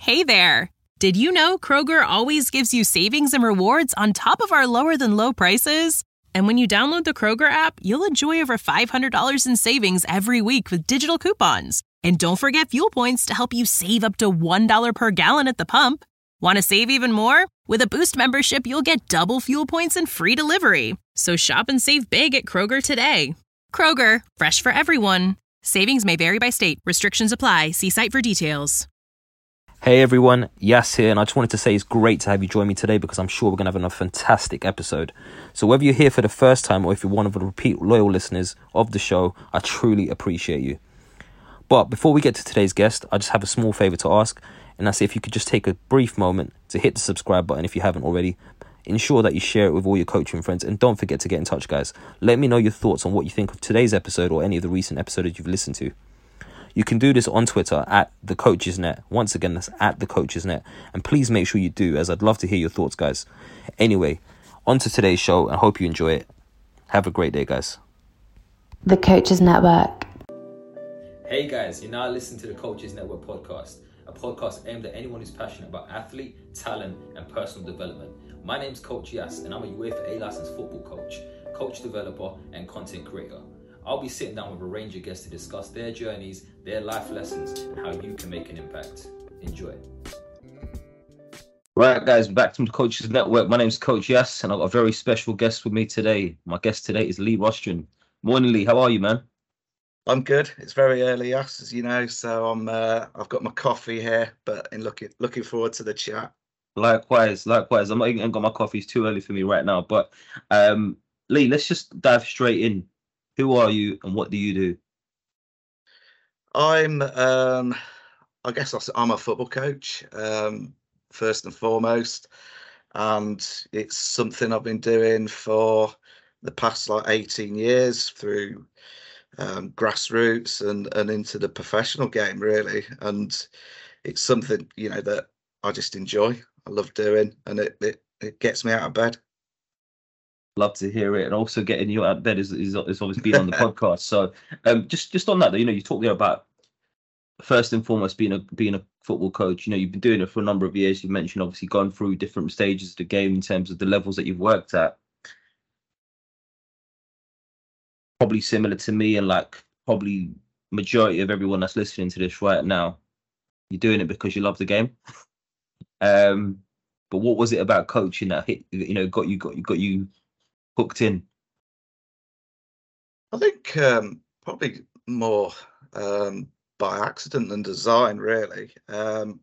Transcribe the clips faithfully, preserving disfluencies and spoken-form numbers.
Hey there! Did you know Kroger always gives you savings and rewards on top of our lower-than-low prices? And when you download the Kroger app, you'll enjoy over five hundred dollars in savings every week with digital coupons. And don't forget fuel points to help you save up to one dollar per gallon at the pump. Want to save even more? With a Boost membership, you'll get double fuel points and free delivery. So shop and save big at Kroger today. Kroger, fresh for everyone. Savings may vary by state. Restrictions apply. See site for details. Hey everyone, Yas here, and I just wanted to say it's great to have you join me today because I'm sure we're going to have another fantastic episode. So whether you're here for the first time or if you're one of the repeat loyal listeners of the show, I truly appreciate you. But before we get to today's guest, I just have a small favour to ask, and that's if you could just take a brief moment to hit the subscribe button if you haven't already. Ensure that you share it with all your coaching friends, and don't forget to get in touch, guys. Let me know your thoughts on what you think of today's episode or any of the recent episodes you've listened to. You can do this on Twitter at The Coaches Net. Once again, that's at The Coaches Net. And please make sure you do, as I'd love to hear your thoughts, guys. Anyway, on to today's show. I hope you enjoy it. Have a great day, guys. The Coaches Network. Hey, guys. You're now listening to The Coaches Network podcast, a podcast aimed at anyone who's passionate about athlete, talent, and personal development. My name's Coach Yas, and I'm a UEFA A-licensed football coach, coach developer, and content creator. I'll be sitting down with a range of guests to discuss their journeys, their life lessons, and how you can make an impact. Enjoy. Right, guys, back from the Coaches Network. My name's Coach Yas, and I've got a very special guest with me today. My guest today is Lee Rostron. Morning, Lee. How are you, man? I'm good. It's very early, Yas, as you know, so I'm. Uh, I've got my coffee here, but in looking looking forward to the chat. Likewise, likewise. I'm not even got my coffee. It's too early for me right now. But um, Lee, let's just dive straight in. Who are you and what do you do? I'm, um, I guess I'm a football coach, um, first and foremost. And it's something I've been doing for the past like eighteen years through um, grassroots and, and into the professional game, really. And it's something, you know, that I just enjoy. I love doing, and it, it, it gets me out of bed. Love to hear it, and also getting you out of bed is is, is obviously being on the podcast. So, um, just just on that, though, you know, you talked there about first and foremost being a being a football coach. You know, you've been doing it for a number of years. You mentioned obviously gone through different stages of the game in terms of the levels that you've worked at. Probably similar to me, and like probably majority of everyone that's listening to this right now. You're doing it because you love the game. um, but what was it about coaching that hit? You know, got you got you got you. hooked in? I think um, probably more um, by accident than design, really. Um,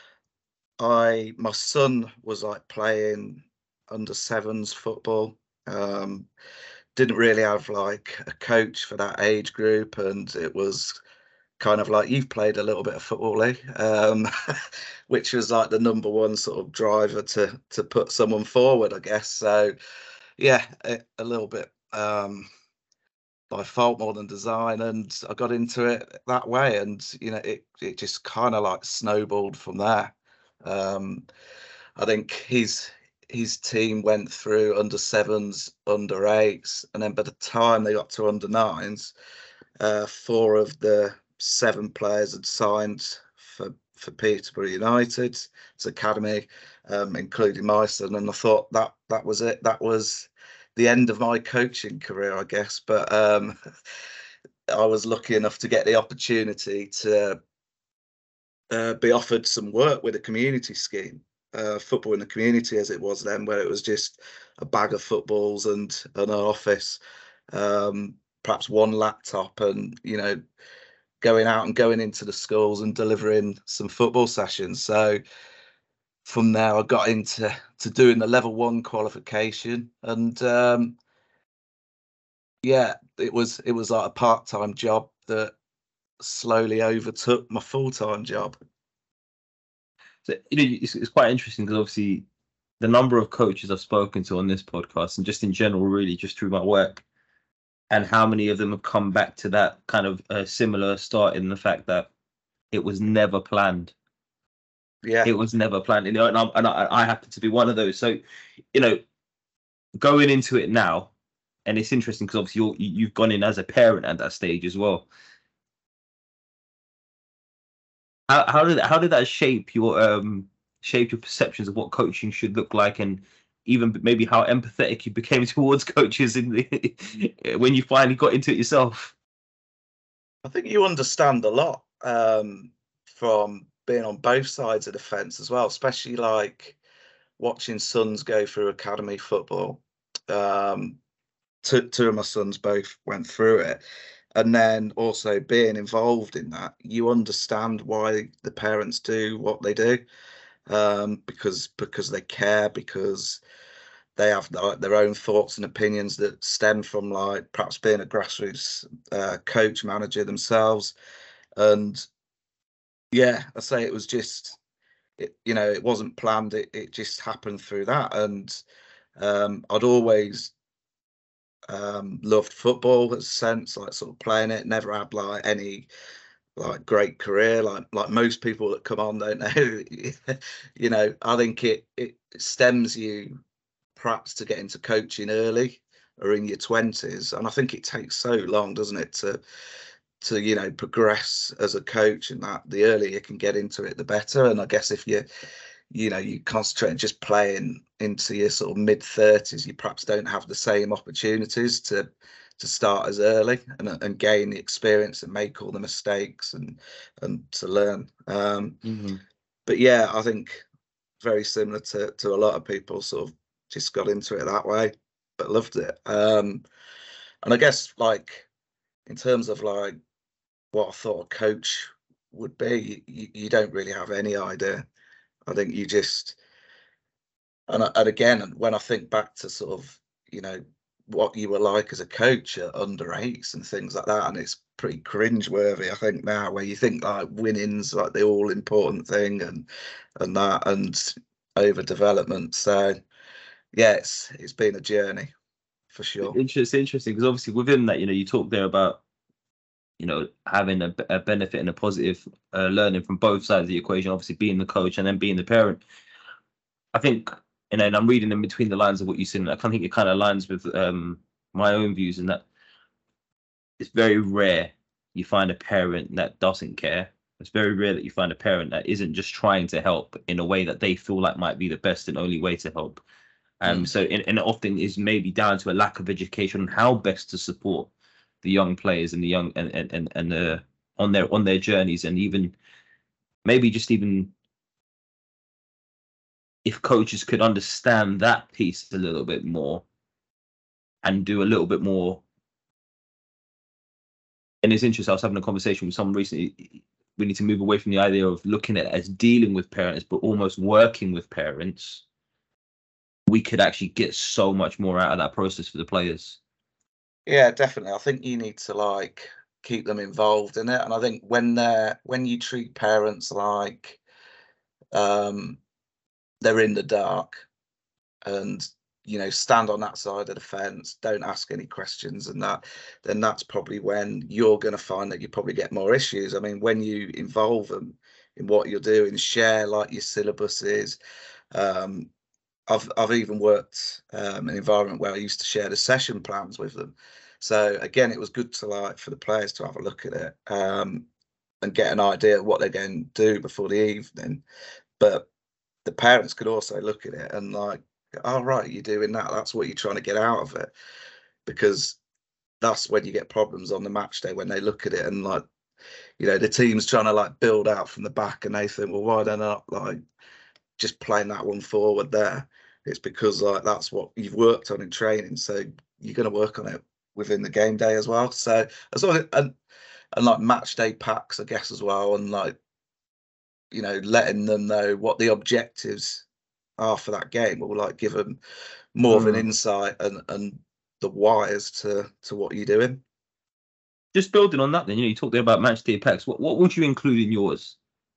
I my son was like playing under sevens football. Um, didn't really have like a coach for that age group, and it was kind of like, you've played a little bit of football, Lee, um, which was like the number one sort of driver to to put someone forward, I guess. So. Yeah, a, a little bit um, by fault more than design, and I got into it that way, and you know, it it just kind of like snowballed from there. Um, I think his his team went through under sevens, under eights, and then by the time they got to under nines, uh, four of the seven players had signed for for Peterborough United's academy, um, including my son, and I thought that that was it. That was the end of my coaching career, I guess. But um, I was lucky enough to get the opportunity to uh, be offered some work with a community scheme, uh, football in the community as it was then, where it was just a bag of footballs and, and an office, um, perhaps one laptop, and you know, going out and going into the schools and delivering some football sessions. So from there, I got into to doing the level one qualification, and um, yeah, it was it was like a part-time job that slowly overtook my full-time job. So, you know, it's, it's quite interesting because obviously the number of coaches I've spoken to on this podcast, and just in general, really just through my work, and how many of them have come back to that kind of uh, similar start in the fact that it was never planned. Yeah, it was never planned. You know, and, I'm, and I, I happen to be one of those. So, you know, going into it now, and it's interesting because obviously you're, you've gone in as a parent at that stage as well. How how did how did that shape your um shape your perceptions of what coaching should look like, and even maybe how empathetic you became towards coaches in the when you finally got into it yourself? I think you understand a lot um, from being on both sides of the fence as well, especially like watching sons go through academy football. Um, two, two of my sons both went through it. And then also being involved in that, you understand why the parents do what they do, um, because because they care, because they have like their own thoughts and opinions that stem from like perhaps being a grassroots uh, coach manager themselves. And yeah, I say it was just it, you know, it wasn't planned. It it just happened through that. And um, I'd always um, loved football in a sense, like sort of playing it. Never had like any like great career, like like most people that come on don't know. You know, I think it it stems you perhaps to get into coaching early or in your twenties, and I think it takes so long, doesn't it, to to you know progress as a coach, and that the earlier you can get into it the better. And I guess if you you know you concentrate on just playing into your sort of mid thirties, you perhaps don't have the same opportunities to to start as early and and gain the experience and make all the mistakes and and to learn. Um, Mm-hmm. but yeah, I think very similar to to a lot of people, sort of just got into it that way, but loved it. Um, and I guess like in terms of like what I thought a coach would be, you, you don't really have any idea. I think you just and and again, when I think back to sort of you know what you were like as a coach at under eights and things like that, and it's pretty cringe-worthy, I think now, where you think like winning's like the all important thing and and that and overdevelopment. So yeah, it's it's been a journey for sure. It's interesting because obviously within that, you know, you talk there about you know having a, a benefit and a positive uh, learning from both sides of the equation. Obviously, being the coach and then being the parent. I think, you know, and I'm reading in between the lines of what you said, and I think it kind of aligns with um, my own views in that it's very rare you find a parent that doesn't care. It's very rare that you find a parent that isn't just trying to help in a way that they feel like might be the best and only way to help. Um, Mm. so, and, and it often is maybe down to a lack of education on how best to support the young players and the young and and and, and uh, on their on their journeys, and even maybe just even if coaches could understand that piece a little bit more and do a little bit more. And it's interesting, I was having a conversation with someone recently. We need to move away from the idea of looking at it as dealing with parents, but almost working with parents. We could actually get so much more out of that process for the players. Yeah, definitely. I think you need to like keep them involved in it, and I think when they're when you treat parents like um, they're in the dark and you know stand on that side of the fence, don't ask any questions and that, then that's probably when you're going to find that you probably get more issues. I mean, when you involve them in what you're doing, share like your syllabuses. um I've I've even worked um, in an environment where I used to share the session plans with them. So again, it was good to like for the players to have a look at it um, and get an idea of what they're going to do before the evening. But the parents could also look at it and like, oh right, you're doing that. That's what you're trying to get out of it, because that's when you get problems on the match day when they look at it and like, you know, the team's trying to like build out from the back and they think, well, why don't I like just playing that one forward there? It's because like that's what you've worked on in training, so you're going to work on it within the game day as well. So as long as, and and like match day packs, I guess, as well, and like you know letting them know what the objectives are for that game will like give them more of an Mm. insight and and the why as to to what you're doing. Just building on that, then, you know, you talked there about match day packs. What what would you include in yours?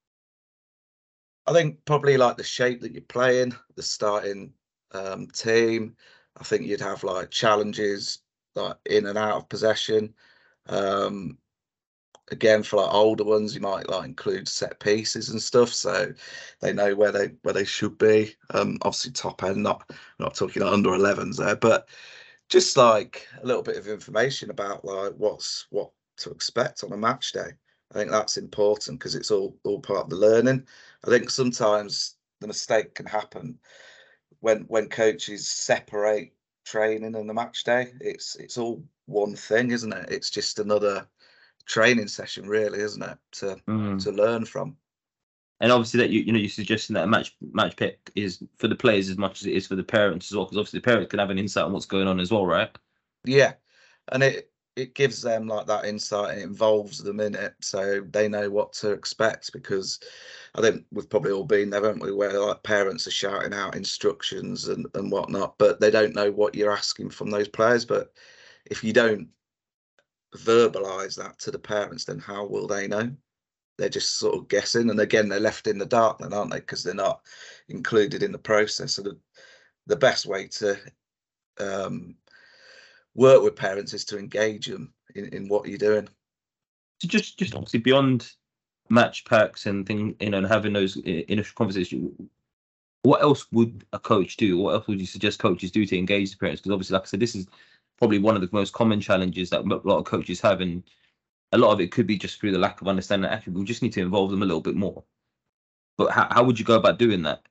I think probably like the shape that you're playing, the starting um, team. I think you'd have like challenges like in and out of possession. Um, again, for like older ones, you might like include set pieces and stuff, so they know where they where they should be. Um, obviously, top end, not not talking under elevens there, but just like a little bit of information about like what's what to expect on a match day. I think that's important because it's all all part of the learning. I think sometimes the mistake can happen when when coaches separate training and the match day. It's it's all one thing, isn't it? It's just another training session, really, isn't it? To Mm. to learn from. And obviously, that you you know you're suggesting that a match match pick is for the players as much as it is for the parents as well, because obviously the parents can have an insight on what's going on as well, right? Yeah, and it it gives them like that insight and it involves them in it, so they know what to expect. Because I think we've probably all been there, haven't we, where like parents are shouting out instructions and and whatnot, but they don't know what you're asking from those players. But if you don't verbalize that to the parents, then how will they know? They're just sort of guessing, and again, they're left in the dark then, aren't they? Because they're not included in the process. So the, the best way to um, work with parents is to engage them in, in what you're doing. So just just obviously beyond match packs and thing, you know, and having those initial conversations, what else would a coach do? What else would you suggest coaches do to engage the parents? Because obviously, like I said, this is probably one of the most common challenges that a lot of coaches have, and a lot of it could be just through the lack of understanding. Actually, we just need to involve them a little bit more. But how, how would you go about doing that?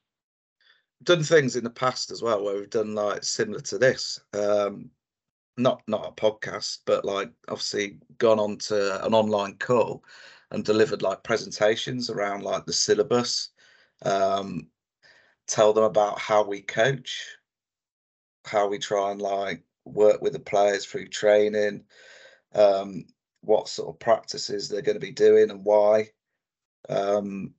Done things in the past as well where we've done like similar to this. Um, not not a podcast, but like obviously gone on to an online call and delivered like presentations around like the syllabus. Um, tell them about how we coach, how we try and like work with the players through training. Um, what sort of practices they're going to be doing and why. Um,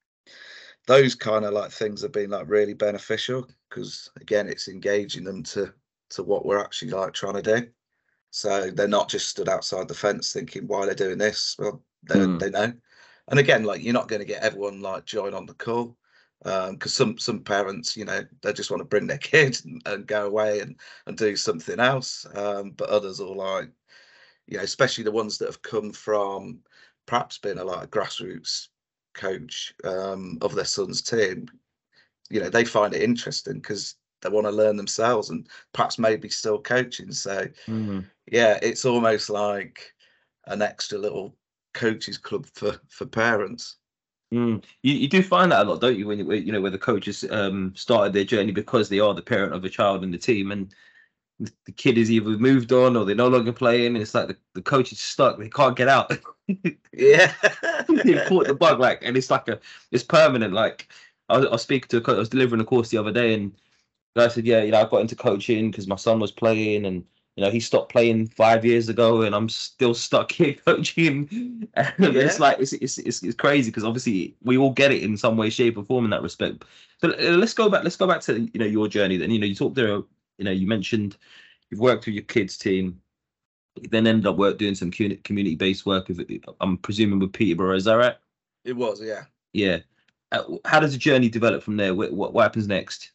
those kind of like things have been like really beneficial because again, it's engaging them to to what we're actually like trying to do. So they're not just stood outside the fence thinking why they're doing this. Well, they Mm. they know. And again, like you're not going to get everyone like join on the call because um, some some parents, you know, they just want to bring their kids and, and go away and and do something else. Um, but others are like, you know, especially the ones that have come from perhaps being a like a grassroots coach um, of their son's team, you know, they find it interesting because they want to learn themselves and perhaps maybe still coaching. So, Mm. yeah, it's almost like an extra little coaches club for for parents. Mm. You you do find that a lot, don't you? When you you know where the coaches um started their journey because they are the parent of a child in the team, and the kid is either moved on or they're no longer playing, and it's like the, the coach is stuck; they can't get out. Yeah, They caught the bug, like, and it's like a it's permanent. Like I was, I was speaking to a coach, I was delivering a course the other day, and the guy said, "Yeah, you know, I got into coaching because my son was playing, and you know, he stopped playing five years ago, and I'm still stuck here coaching." And Yeah. it's like it's it's it's, it's crazy because obviously we all get it in some way, shape, or form in that respect. So uh, let's go back. Let's go back to you know your journey. Then you know you talked there. You know you mentioned you've worked with your kids team, you then ended up work doing some community based work with, I'm presuming, with Peterborough. Is that right? It was, yeah. Yeah. Uh, how does the journey develop from there? What what, what happens next?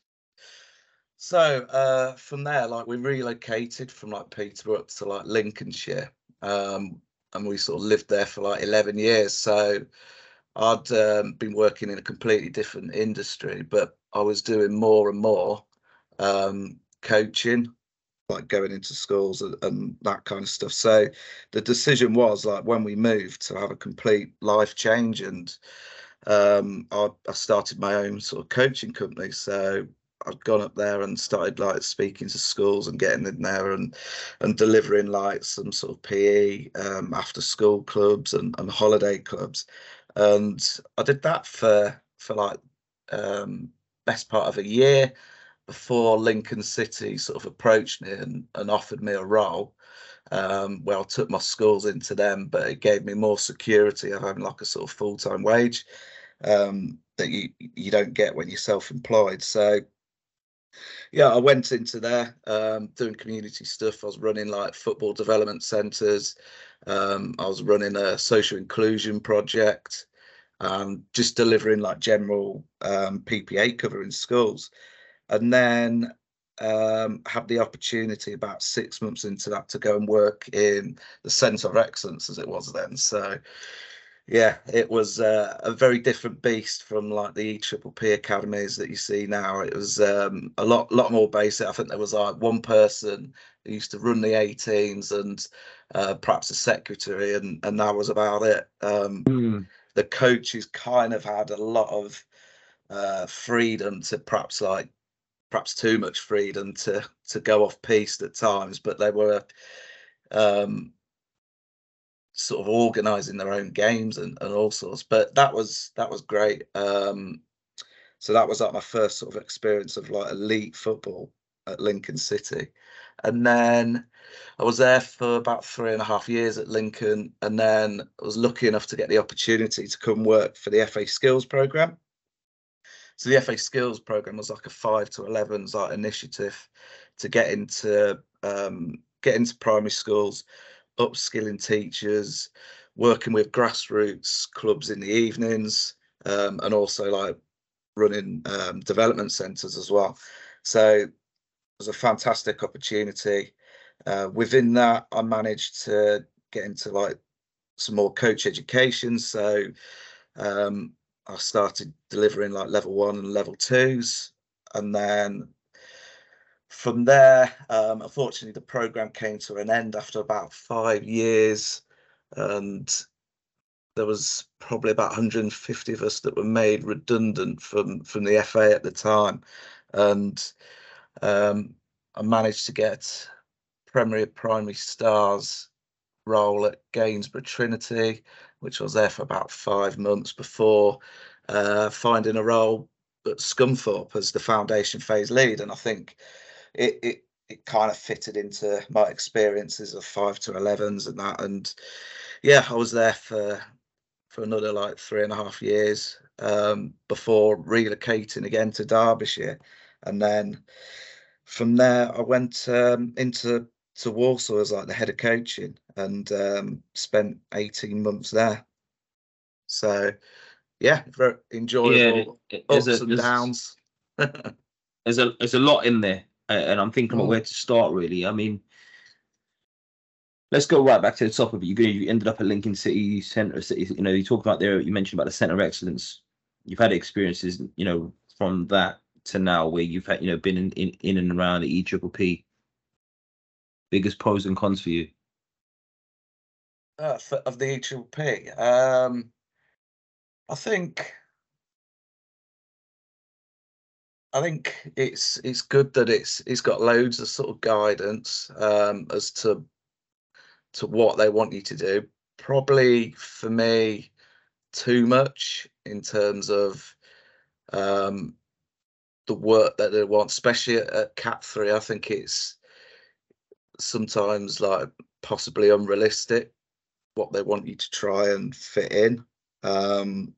So uh, from there, like we relocated from like Peterborough up to like Lincolnshire, um, and we sort of lived there for like eleven years. So I'd um, been working in a completely different industry, but I was doing more and more um, coaching, like going into schools and, and that kind of stuff. So the decision was like when we moved to have a complete life change, and um, I, I started my own sort of coaching company. So I'd gone up there and started like speaking to schools and getting in there and and delivering like some sort of P E, um, after school clubs and, and holiday clubs. And I did that for for like um, best part of a year before Lincoln City sort of approached me and, and offered me a role. Um, where I took my schools into them, but it gave me more security of having like a sort of full-time wage um, that you you don't get when you're self-employed. So yeah, I went into there um, doing community stuff. I was running like football development centres. Um, I was running a social inclusion project, um, just delivering like general um, P P A cover in schools. And then um, had the opportunity about six months into that to go and work in the Centre of Excellence, as it was then. So yeah, it was uh, a very different beast from like the E P P P academies that you see now. It was um, a lot, lot more basic. I think there was like one person I used to run the eighteens and uh, perhaps a secretary, and and that was about it. Um, Mm. The coaches kind of had a lot of uh, freedom to perhaps like perhaps too much freedom to to go off piste at times, but they were um, sort of organising their own games and, and all sorts. But that was that was great. Um, so that was like my first sort of experience of like elite football at Lincoln City, and then I was there for about three and a half years at Lincoln, and then I was lucky enough to get the opportunity to come work for the F A Skills Programme. So the F A Skills Programme was like a five to elevens like initiative to get into um, get into primary schools, upskilling teachers, working with grassroots clubs in the evenings, um, and also like running um, development centres as well. So it was a fantastic opportunity. Uh, within that, I managed to get into like some more coach education. So um, I started delivering like level one and level twos, and then from there, um, unfortunately, the program came to an end after about five years, and there was probably about one hundred fifty of us that were made redundant from from the F A at the time, and um, I managed to get Premier Primary Stars role at Gainsborough Trinity, which I was there for about five months before uh, finding a role at Scunthorpe as the foundation phase lead, and I think it it it kind of fitted into my experiences of five to elevens and that, and yeah, I was there for for another like three and a half years um, before relocating again to Derbyshire, and then from there I went um, into to Walsall as like the head of coaching, and um, spent eighteen months there. So yeah, very Yeah, enjoyable, it- there's ups a and there's downs. there's a there's a lot in there, uh, and I'm thinking about Mm. where to start. Really, I mean, let's go right back to the top of it. You you ended up at Lincoln City Centre. City, you know, you talked about there. You mentioned about the Centre of Excellence. You've had experiences, you know, from that to now, where you've had, you know, been in in, in and around the E Triple P. Biggest pros and cons for you? Uh, for, of the E Triple P, um, I think I think it's it's good that it's it's got loads of sort of guidance um, as to to what they want you to do. Probably for me, too much in terms of um, the work that they want, especially at, at Cat three. I think it's sometimes like possibly unrealistic what they want you to try and fit in. Um,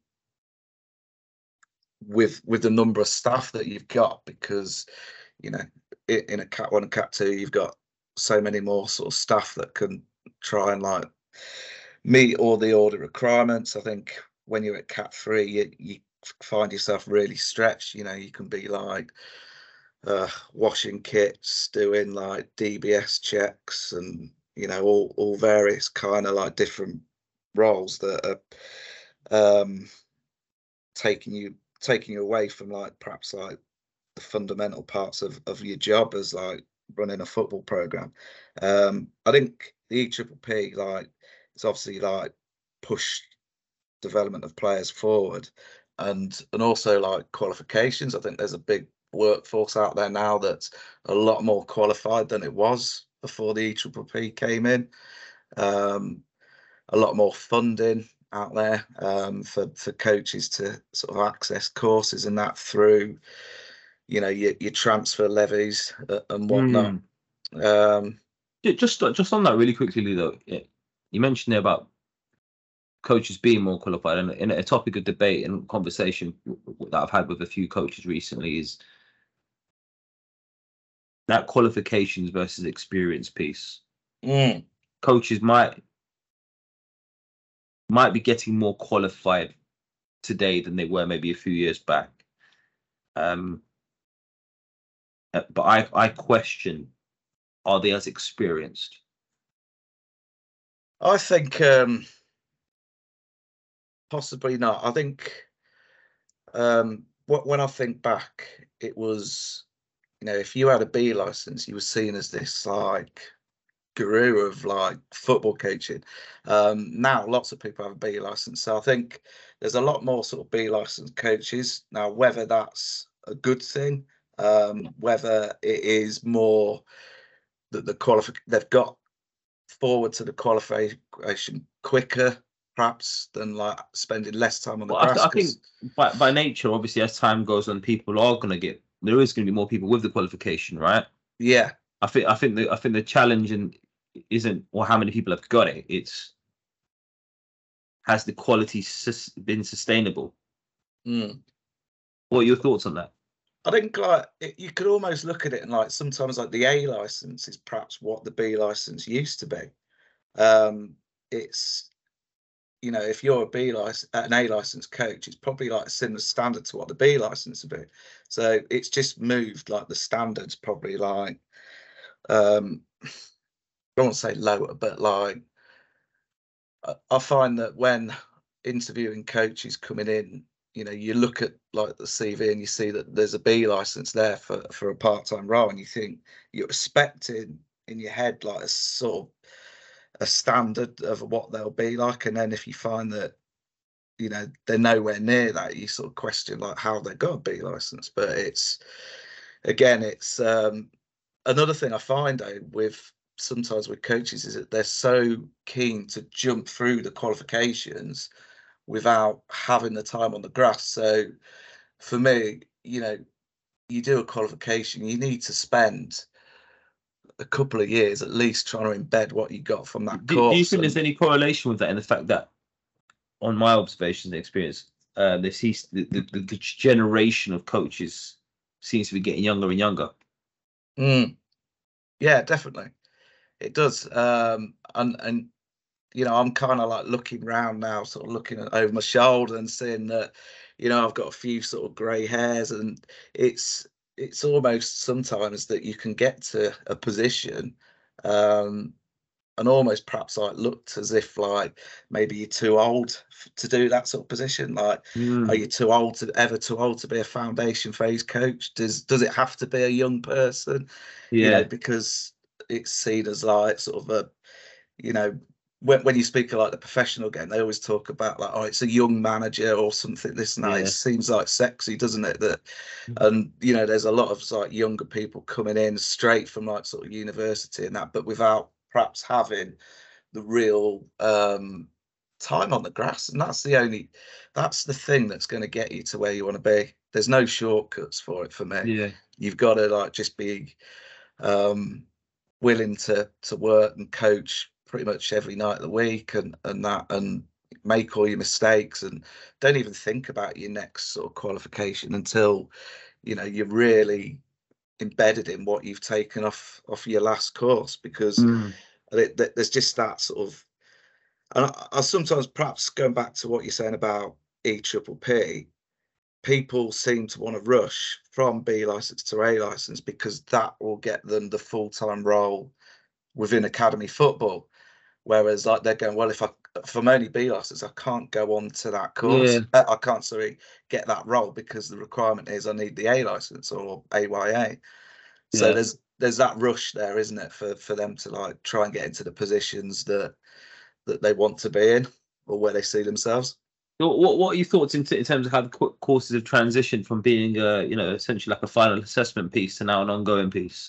with with the number of staff that you've got, because you know in a cat one and cat two you've got so many more sort of staff that can try and like meet all the order requirements. I think when you're at cat three you, you find yourself really stretched. You know, you can be like uh washing kits, doing like D B S checks, and you know all all various kind of like different roles that are um taking you taking you away from like perhaps like the fundamental parts of, of your job as like running a football program. Um, I think the E Triple P like it's obviously like pushed development of players forward, and and also like qualifications. I think there's a big workforce out there now that's a lot more qualified than it was before the E Triple P came in. Um, a lot more funding out there um, for for coaches to sort of access courses and that through, you know, your, your transfer levies uh, and whatnot. Um, Just just on that really quickly, though, you mentioned there about coaches being more qualified, and in a topic of debate and conversation that I've had with a few coaches recently is that qualifications versus experience piece. mm, Coaches might might be getting more qualified today than they were maybe a few years back. Um, but I I question, are they as experienced? I think um, possibly not. I think um, when I think back, it was, you know, if you had a B license, you were seen as this like guru of like football coaching. Um, now lots of people have a B license, so I think there's a lot more sort of B license coaches now. Whether that's a good thing, um, whether it is more that the qualify they've got forward to the qualification quicker, perhaps, than like spending less time on the Well, I, grass. th- I think 'cause- by, by nature, obviously, as time goes on, people are going to get, there is going to be more people with the qualification, right? yeah, I think, I think the, I think the challenge in, isn't, or how many people have got it. It's, has the quality sus- been sustainable? mm. What are your thoughts on that? I think like it, you could almost look at it and like sometimes like the A license is perhaps what the B license used to be. Um, it's, you know, if you're a B license, an A license coach, it's probably like a similar standard to what the B license would be. So it's just moved, like the standards probably like, um, I don't want to say lower, but like I, I find that when interviewing coaches coming in, you know, you look at like the C V and you see that there's a B license there for for a part-time role, and you think you're expecting in your head like a sort of a standard of what they'll be like, and then if you find that, you know, they're nowhere near that, you sort of question like how they got a B license. But it's, again, it's um another thing I find though with sometimes with coaches is that they're so keen to jump through the qualifications without having the time on the grass. So for me, you know, you do a qualification, you need to spend a couple of years at least trying to embed what you got from that Do, course. do you think and, there's any correlation with that in the fact that, on my observations and experience, uh, there seems the, the, the generation of coaches seems to be getting younger and younger? Mm, yeah, definitely, it does. Um, and and you know, I'm kind of like looking around now, sort of looking at, over my shoulder and seeing that, you know, I've got a few sort of grey hairs, and it's it's almost sometimes that you can get to a position, um, and almost perhaps like looked as if like maybe you're too old f- to do that sort of position. Like, are you too old to ever too old to be a foundation phase coach? Does does it have to be a young person? You know, Yeah, because it's seen as like sort of a, you know, when, when you speak of like the professional game, they always talk about like, oh, it's a young manager or something, this and that. yeah. It seems like sexy, doesn't it? That, and you know, there's a lot of like younger people coming in straight from like sort of university and that, but without perhaps having the real um time on the grass. And that's the only, that's the thing that's going to get you to where you want to be. There's no shortcuts for it for me. Yeah. You've got to like just be um willing to to work and coach pretty much every night of the week, and and that, and make all your mistakes, and don't even think about your next sort of qualification until, you know, you're really embedded in what you've taken off off your last course. Because Mm. it, th- there's just that sort of, and I, I sometimes, perhaps going back to what you're saying about E Triple P, people seem to want to rush from B license to A license because that will get them the full-time role within academy football. Whereas like they're going, well, if I if I'm only B license, I can't go on to that course. Yeah. Uh, I can't sorry get that role because the requirement is I need the A license or A Y A. So Yeah. there's there's that rush there, isn't it, for for them to like try and get into the positions that that they want to be in or where they see themselves. So what what are your thoughts in, t- in terms of how the qu- courses have transitioned from being, uh, you know, essentially like a final assessment piece to now an ongoing piece?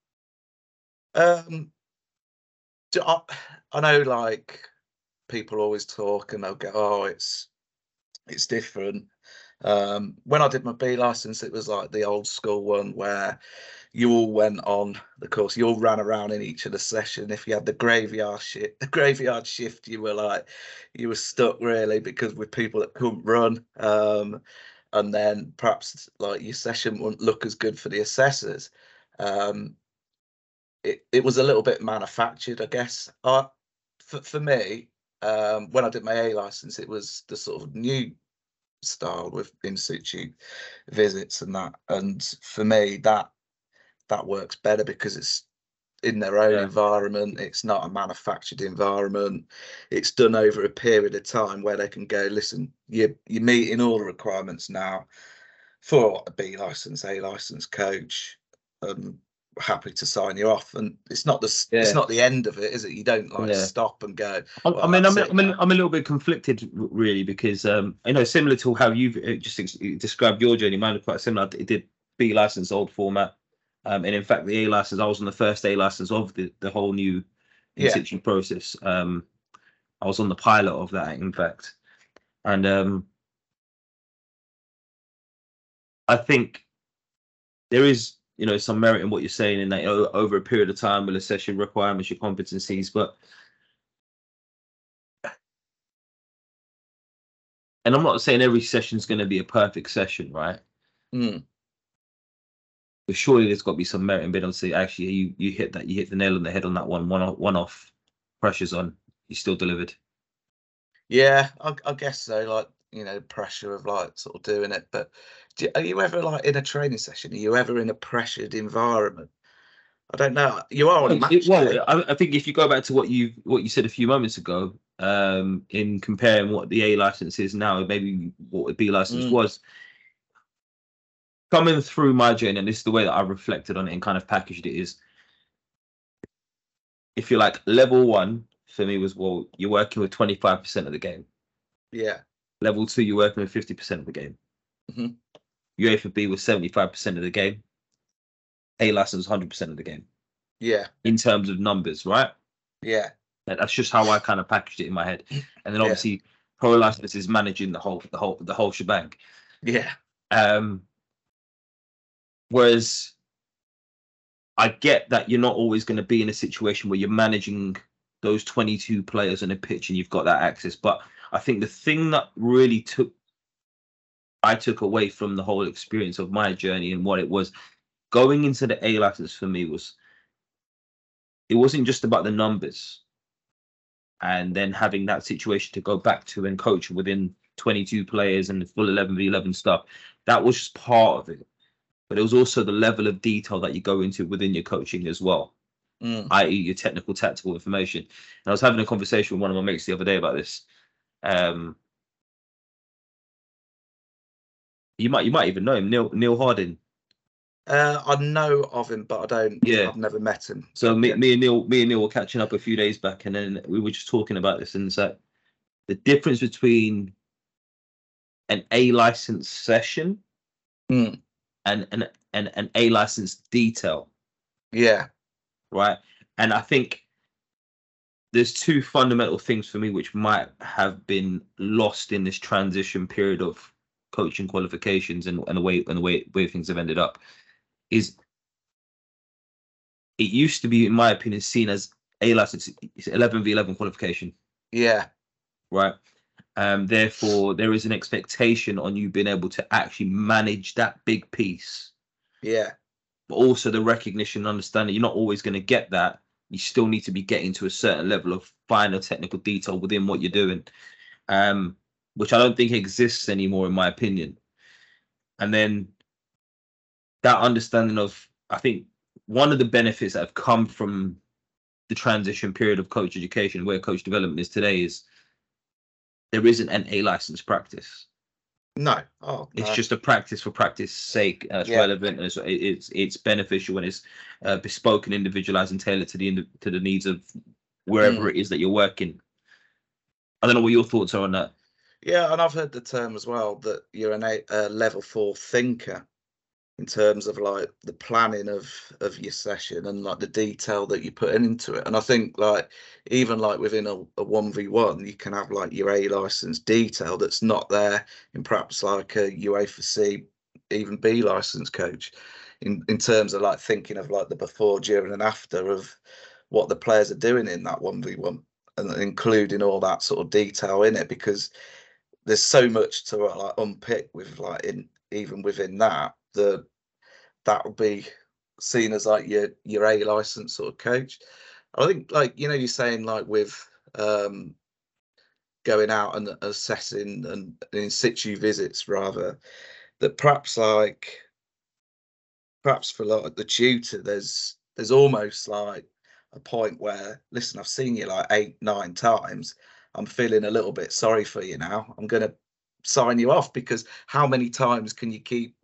Um, do I, I know like people always talk and they'll go, oh, it's it's different. Um, when I did my B license, it was like the old school one where you all went on the course, you all ran around in each of the session. If you had the graveyard shift, the graveyard shift, you were like, you were stuck really, because with people that couldn't run. Um, and then perhaps like your session wouldn't look as good for the assessors. Um, it, it was a little bit manufactured, I guess. I, for, for me, um, when I did my A license, it was the sort of new style with in situ visits and that. And for me, that that works better because it's in their own Yeah. environment. It's not a manufactured environment. It's done over a period of time where they can go, listen, you you're meeting all the requirements now for a B license, A license coach. and happy to sign you off. And it's not the Yeah. it's not the end of it, is it? You don't like Yeah. stop and go. I, Well, I mean, I'm, that's it I'm, now. I'm a little bit conflicted, really, because um, you know, similar to how you've uh, just ex- described your journey, mine was quite similar. It did B license, old format, um, and in fact, the A license, I was on the first A license of the, the whole new in Yeah. situ process. Um, I was on the pilot of that, in fact, and um, I think there is, you know, some merit in what you're saying in that, you know, over a period of time will assess your requirements, your competencies, but. And I'm not saying every session is going to be a perfect session, right? Mm. But surely there's got to be some merit in being able to say, actually, you you hit that, you hit the nail on the head on that one, one off, one off, pressure's on, you still delivered. Yeah, I, I guess so. Like, you know, pressure of like sort of doing it. But do, are you ever like in a training session? Are you ever in a pressured environment? I don't know. You are on Well, match it- well, day. I, I think if you go back to what you what you said a few moments ago, um, in comparing what the A license is now, maybe what the B license Mm. was, coming through my journey, and this is the way that I reflected on it and kind of packaged it, is if you're like level one for me was, well, you're working with twenty-five percent of the game. Yeah. Level two, you're working with fifty percent of the game. Mhm. UEFA B was seventy-five percent of the game. A license, one hundred percent of the game Yeah. in terms of numbers, right? Yeah. That- That's just how I kind of packaged it in my head. And then Yeah. obviously, pro license is managing the whole, the whole, the whole shebang. Yeah. Um, whereas I get that you're not always going to be in a situation where you're managing those twenty-two players on a pitch and you've got that access. But I think the thing that really took, I took away from the whole experience of my journey and what it was going into the A license for me was, it wasn't just about the numbers and then having that situation to go back to and coach within twenty-two players and the full eleven v eleven stuff. That was just part of it. But it was also the level of detail that you go into within your coaching as well, Mm. that is your technical, tactical information. And I was having a conversation with one of my mates the other day about this. Um, you might you might even know him, Neil Neil Harding. Uh, I know of him, but I don't. Yeah. I've never met him. So me, Yeah. me and Neil, me and Neil were catching up a few days back, and then we were just talking about this, and it's like the difference between an A license session Mm. and an an, an A license detail, Yeah. right? And I think there's two fundamental things for me which might have been lost in this transition period of coaching qualifications and, and the way and the way way things have ended up. Is it used to be, in my opinion, seen as A license, it's eleven v eleven qualification, Yeah. right? Um, therefore, there is an expectation on you being able to actually manage that big piece, Yeah. but also the recognition and understanding you're not always going to get that. You still need to be getting to a certain level of finer technical detail within what you're doing, um, which I don't think exists anymore, in my opinion. And then that understanding of, I think, one of the benefits that have come from the transition period of coach education, where coach development is today, is there isn't an A license practice. No. Oh, It's no. just a practice for practice sake. Uh, it's Yeah. relevant, and it's, it's it's beneficial, and it's uh, bespoke and individualized and tailored to the indi- to the needs of wherever Mm. it is that you're working. I don't know what your thoughts are on that. Yeah, and I've heard the term as well that you're an a, a level four thinker in terms of like the planning of of your session and like the detail that you put into it. And I think like even like within a, a one v one, you can have like your A license detail that's not there in perhaps like a UEFA C, even B license coach, in in terms of like thinking of like the before, during, and after of what the players are doing in that one v one, and including all that sort of detail in it, because there's so much to like unpick with like in even within that, the that will be seen as like your your A license sort of coach. I think like, you know, you're saying like with um going out and assessing and in situ visits rather, that perhaps like perhaps for like the tutor there's there's almost like a point where, listen, I've seen you like eight nine times, I'm feeling a little bit sorry for you now, I'm going to sign you off, because how many times can you keep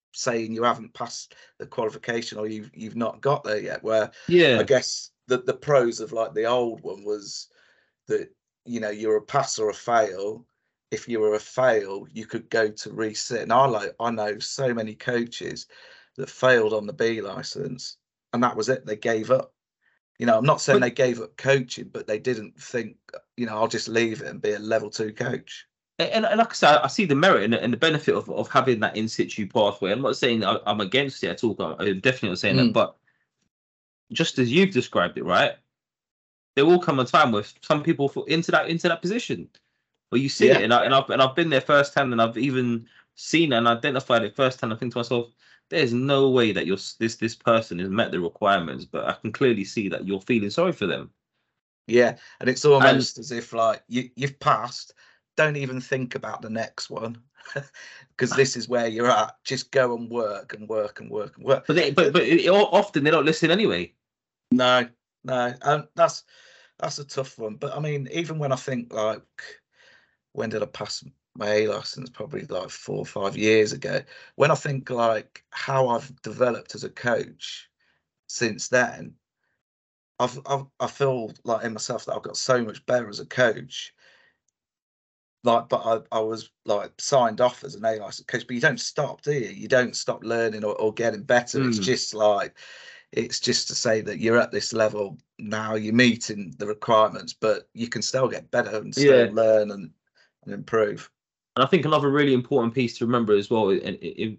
saying you haven't passed the qualification or you've you've not got there yet. Where Yeah. I guess the the pros of like the old one was that, you know, you're a pass or a fail. If you were a fail, you could go to resit. And I like I know so many coaches that failed on the B license, and that was it. They gave up. You know, I'm not saying But- they gave up coaching, but they didn't think, you know, I'll just leave it and be a level two coach. And, and like I said, I see the merit and, and the benefit of, of having that in situ pathway. I'm not saying I, I'm against it at all. I'm definitely not saying Mm. that. But just as you've described it, right? There will come a time where some people fall into that into that position, where you see Yeah. it, and, I, and I've and I've been there firsthand, and I've even seen and identified it firsthand. I think to myself, there's no way that you're this this person has met the requirements, but I can clearly see that you're feeling sorry for them. Yeah, and it's almost as if like you you've passed. Don't even think about the next one, because this is where you're at. Just go and work and work and work and work. But they, but but it, often they don't listen anyway. No, no, and that's that's a tough one. But I mean, even when I think like, when did I pass my A license? Probably like four or five years ago. When I think like how I've developed as a coach since then, I've, I've I feel like in myself that I've got so much better as a coach. Like, but I, I was like signed off as an A license coach, but you don't stop, do you? You don't stop learning or, or getting better. Mm. It's just like, it's just to say that you're at this level now, you're meeting the requirements, but you can still get better and still Yeah. learn and, and improve. And I think another really important piece to remember as well and it, it,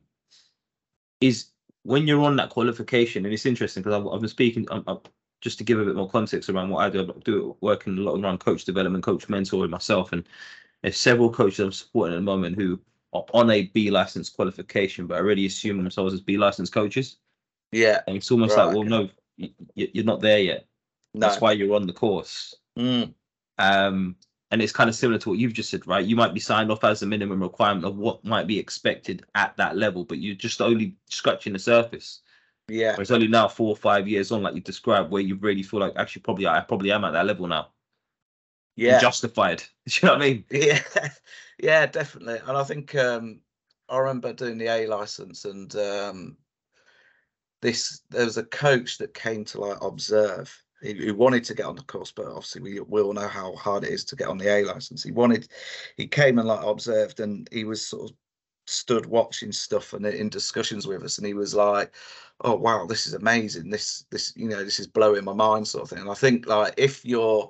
is when you're on that qualification, and it's interesting because I've, I've been speaking, I'm, I'm, just to give a bit more context around what I do, I do working a lot around coach development, coach mentoring myself, and there's several coaches I'm supporting at the moment who are on a B license qualification, but already assume themselves as B license coaches. Yeah. And it's almost Right, like, well, okay. no, you, you're not there yet. No. That's why you're on the course. Mm. Um, and it's kind of similar to what you've just said, right? You might be signed off as a minimum requirement of what might be expected at that level, but you're just only scratching the surface. Yeah. It's only now four or five years on, like you described, where you really feel like actually probably I probably am at that level now. Yeah. And justified. Do you know what I mean? Yeah, yeah, definitely. And I think um, I remember doing the A license, and um, this there was a coach that came to like observe. He, he wanted to get on the course, but obviously we, we all know how hard it is to get on the A license. He wanted, he came and like observed, and he was sort of stood watching stuff and in discussions with us, and he was like, "Oh wow, this is amazing. This this you know this is blowing my mind," sort of thing. And I think like if you're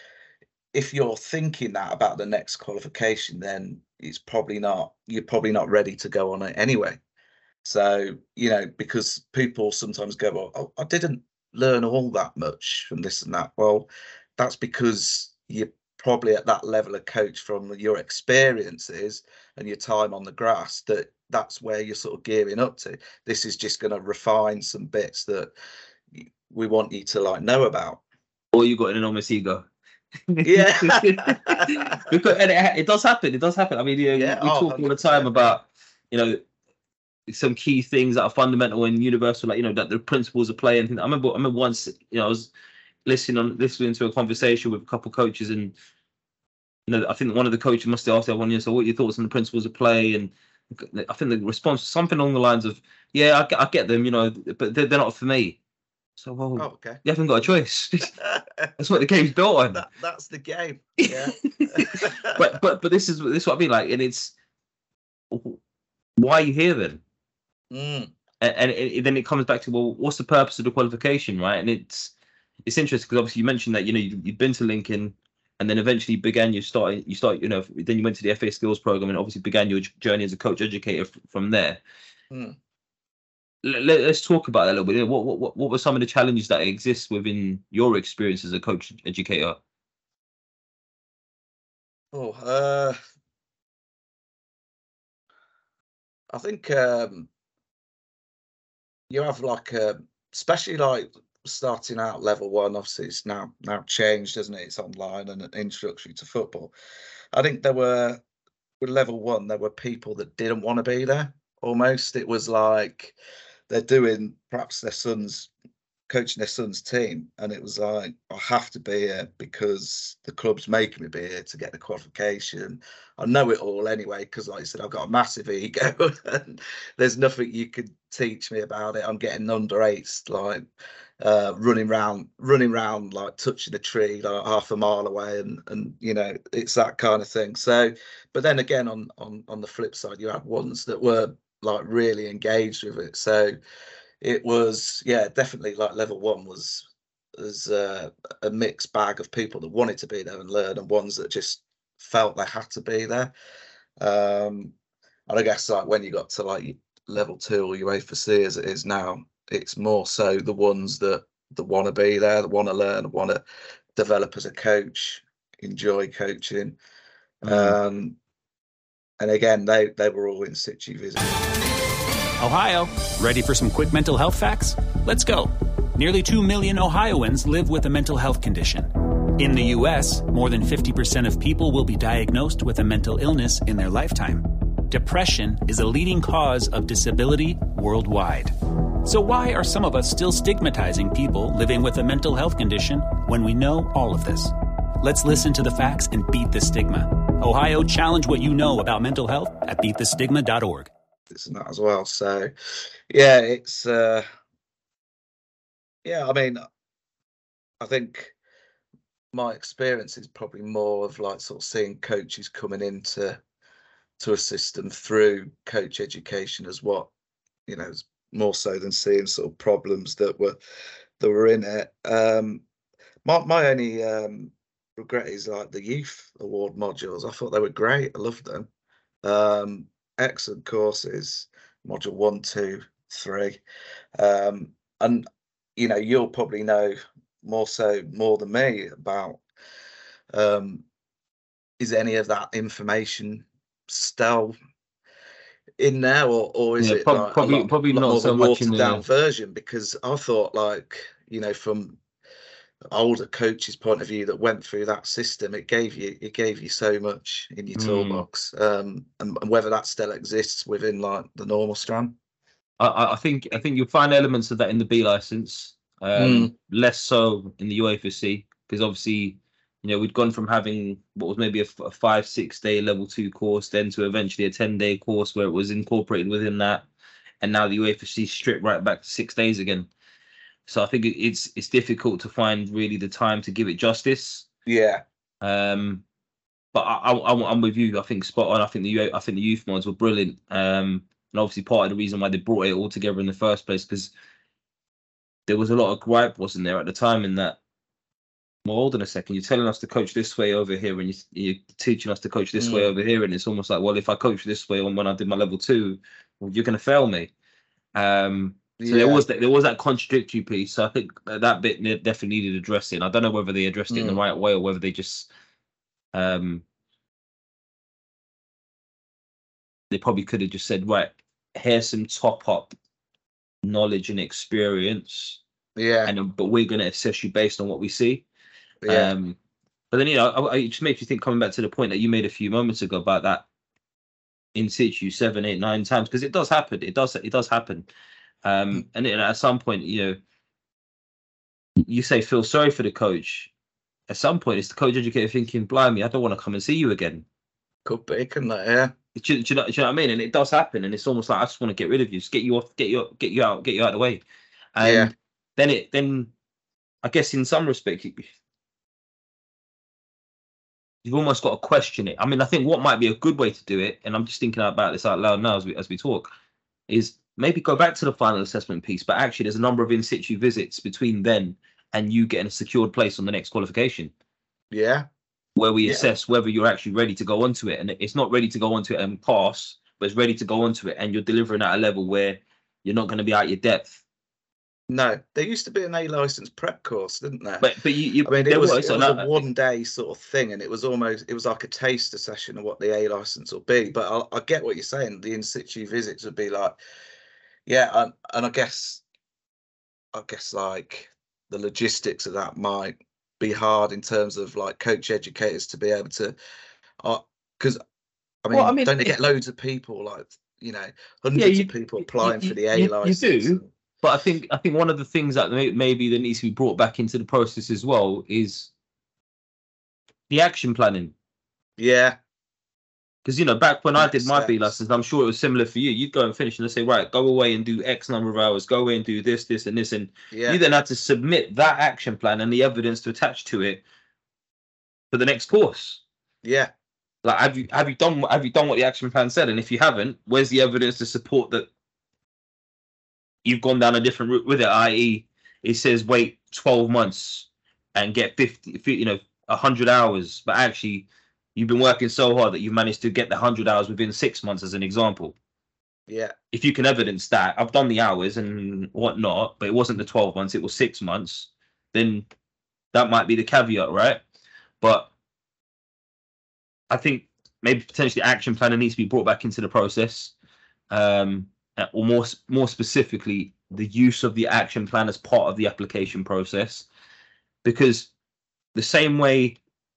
if you're thinking that about the next qualification, then it's probably not, you're probably not ready to go on it anyway. So, you know, because people sometimes go, well, oh, I didn't learn all that much from this and that. Well, that's because you're probably at that level of coach from your experiences and your time on the grass, that that's where you're sort of gearing up to. This is just going to refine some bits that we want you to like know about. Or you got an enormous ego. Yeah. Because and it, it does happen. It does happen. I mean, you know, Yeah, we oh, talk all the one hundred time percent. about, you know, some key things that are fundamental and universal, like, you know, that the principles of play and things. I remember, I remember once, you know, I was listening on listening to a conversation with a couple of coaches, and you know, I think one of the coaches must have asked everyone, you know, so what are your thoughts on the principles of play? And I think the response was something along the lines of, yeah, I get, I get them, you know, but they're, they're not for me. So, well, Oh, okay. you haven't got a choice. That's what the game's built on. That, that's the game. Yeah. but but but this is this is what I mean. Like, and it's why are you here then? Mm. And, and it, then it comes back to, well, what's the purpose of the qualification, right? And it's it's interesting because obviously you mentioned that, you know, you, you've been to Lincoln, and then eventually began you start you start you know then you went to the F A Skills program and obviously began your journey as a coach educator f- from there. Mm. Let, let's talk about that a little bit. What, what what were some of the challenges that exist within your experience as a coach educator? Oh, uh, I think um, you have like a, especially like starting out level one. Obviously, it's now now changed, hasn't it? It's online and an introductory to football. I think there were with level one, there were people that didn't want to be there. Almost, it was like they're doing perhaps their son's coaching their son's team, and it was like, I have to be here because the club's making me be here to get the qualification. I know it all anyway, because like I said, I've got a massive ego and there's nothing you could teach me about it. I'm getting under eights, like uh, running around, running around, like touching a tree like half a mile away, and and you know, it's that kind of thing. So, but then again, on on on the flip side, you had ones that were like really engaged with it. So it was, yeah, definitely like level one was was uh, a mixed bag of people that wanted to be there and learn, and ones that just felt they had to be there. Um, and I guess like when you got to like level two or UEFA C as it is now, it's more so the ones that that want to be there, that want to learn, want to develop as a coach, enjoy coaching. Mm. Um, and again, they they were all in situ visits. Ohio, ready for some quick mental health facts? Let's go. Nearly two million Ohioans live with a mental health condition. In the U S, more than fifty percent of people will be diagnosed with a mental illness in their lifetime. Depression is a leading cause of disability worldwide. So why are some of us still stigmatizing people living with a mental health condition when we know all of this? Let's listen to the facts and beat the stigma. Ohio, challenge what you know about mental health at beat the stigma dot org. This and that as well. So, yeah, it's, uh, yeah, I mean, I think my experience is probably more of like sort of seeing coaches coming into to a system through coach education as what, you know, more so than seeing sort of problems that were that were in it. Um, my my only um, regret is like the youth award modules. I thought they were great. I loved them. Um, excellent courses, module one, two, three, um, and you know you'll probably know more so more than me about um, is any of that information still in there, or or is yeah, it prob- like probably lot, probably lot not more so of a much watered in the down version? Because I thought, like, you know, from older coaches' point of view that went through that system, it gave you it gave you so much in your mm. toolbox, um, and, and whether that still exists within like the normal strand. I, I think I think you'll find elements of that in the B license, um, mm. less so in the UEFA C, because obviously, you know, we'd gone from having what was maybe a, f- a five, six day level two course, then to eventually a ten day course where it was incorporated within that, and now the UEFA C stripped right back to six days again. So I think it's it's difficult to find really the time to give it justice. Yeah. Um, but I, I, I'm with you. I think spot on. I think the I think the youth mods were brilliant. Um, and obviously part of the reason why they brought it all together in the first place, because there was a lot of gripe, wasn't there, at the time, in that, well, hold on a second, you're telling us to coach this way over here, and you, you're teaching us to coach this mm. way over here, and it's almost like, well, if I coach this way when I did my level two, well, you're going to fail me. Um, so yeah. there was that there was that contradictory piece. So I think that bit definitely needed addressing. I don't know whether they addressed it mm. in the right way or whether they just um, they probably could have just said, right, here's some top up knowledge and experience. Yeah. And but we're going to assess you based on what we see. Yeah. Um, but then, you know, I, I, it just makes you think, coming back to the point that you made a few moments ago about that in situ seven, eight, nine times, because it does happen. It does. It does happen. Um, and it, at some point, you know, you say feel sorry for the coach. At some point, it's the coach educator thinking, "Blimey, I don't want to come and see you again." Could be, couldn't it? Yeah. Do, you- do, you know, do you know what I mean? And it does happen, and it's almost like I just want to get rid of you, just get you off, get you, get you out, get you out of the way. And yeah. then it, then I guess in some respect, you, you've almost got to question it. I mean, I think what might be a good way to do it, and I'm just thinking about this out loud now as we as we talk, is maybe go back to the final assessment piece, but actually there's a number of in situ visits between then and you getting a secured place on the next qualification. Yeah. Where we yeah. assess whether you're actually ready to go onto it. And it's not ready to go onto it and pass, but it's ready to go onto it, and you're delivering at a level where you're not going to be out your depth. No, there used to be an A license prep course, didn't there? But but you, you I mean, it was, was, it was no, a one day sort of thing, and it was almost it was like a taster session of what the A license will be. But I, I get what you're saying. The in situ visits would be like, yeah, and, and I guess, I guess like the logistics of that might be hard in terms of like coach educators to be able to, because uh, I, mean, well, I mean, don't they get loads of people like you know hundreds yeah, you, of people applying you, for the A you, license? You do. But I think I think one of the things that may, maybe that needs to be brought back into the process as well is the action planning. Yeah. Because, you know, back when I Next did my B steps. license, I'm sure it was similar for you. You'd go and finish and they say, right, go away and do X number of hours, go away and do this, this, and this. And Yeah. you then had to submit that action plan and the evidence to attach to it for the next course. Yeah. Like, have you have you done have you done what the action plan said? And if you haven't, where's the evidence to support that you've gone down a different route with it? that is, it says wait twelve months and get fifty, you know, one hundred hours, but actually you've been working so hard that you've managed to get the one hundred hours within six months, as an example. Yeah. If you can evidence that I've done the hours and whatnot, but it wasn't the twelve months, it was six months, then that might be the caveat, right? But I think maybe potentially action planning needs to be brought back into the process, um, or more more specifically, the use of the action plan as part of the application process, because the same way,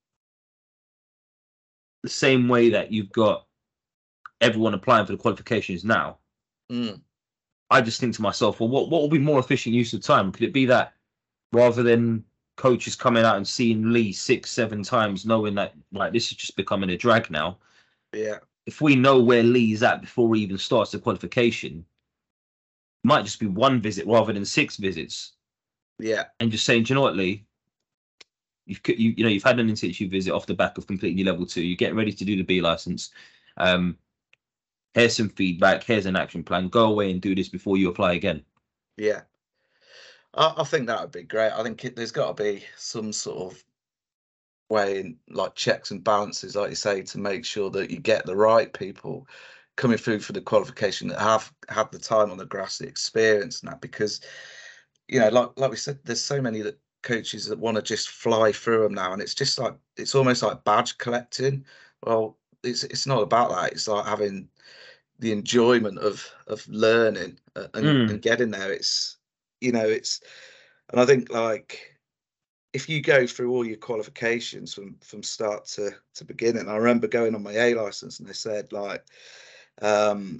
the same way that you've got everyone applying for the qualifications now, Mm. I just think to myself, well, what what will be more efficient use of time? Could it be that rather than coaches coming out and seeing Lee six, seven times, knowing that like this is just becoming a drag now? Yeah. If we know where Lee's at before he even starts the qualification, it might just be one visit rather than six visits. Yeah. And just saying, do you know what, Lee? You've you, you know you've had an in situ visit off the back of completing your level two. You're getting ready to do the B license. Um, here's some feedback. Here's an action plan. Go away and do this before you apply again. Yeah. I, I think that would be great. I think it, there's got to be some sort of way in, like, checks and balances, like you say, to make sure that you get the right people coming through for the qualification that have had the time on the grass, the experience and that, because, you know, like like we said, there's so many that coaches that want to just fly through them now, and it's just like, it's almost like badge collecting. Well, it's it's not about that. It's like having the enjoyment of of learning and, Mm. and getting there. It's, you know, it's, and I think, like, if you go through all your qualifications from from start to to beginning, I remember going on my A license and they said, like, um,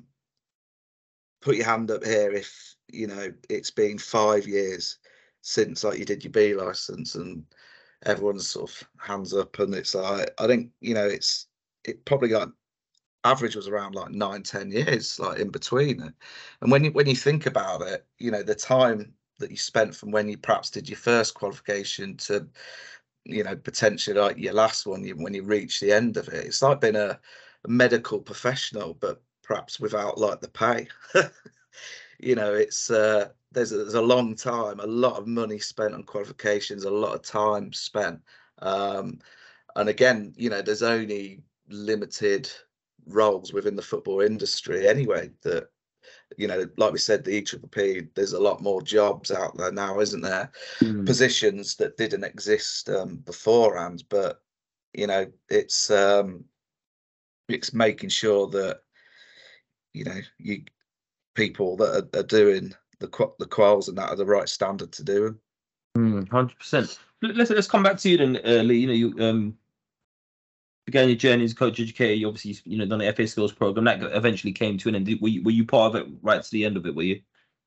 put your hand up here if, you know, it's been five years since, like, you did your B license, and everyone's sort of hands up, and it's like, I think, you know, it's it probably got average was around like nine, ten years, like, in between. And when you when you think about it, you know, the time that you spent from when you perhaps did your first qualification to, you know, potentially like your last one, you, when you reach the end of it, it's like being a, a medical professional, but perhaps without, like, the pay. You know, it's uh there's a, there's a long time, a lot of money spent on qualifications, a lot of time spent, um and again, you know, there's only limited roles within the football industry anyway, that, you know, like we said, the E P P, there's a lot more jobs out there now, isn't there? Mm. Positions that didn't exist um, beforehand, but, you know, it's um, it's making sure that, you know, you people that are, are doing the the quals and that are the right standard to do them. one hundred percent. Let's let's come back to you then, uh, Lee. You know, you um began your journey as a coach educator. You obviously, you know, done the F A skills program that eventually came to an end. Were you, were you part of it right to the end of it? Were you?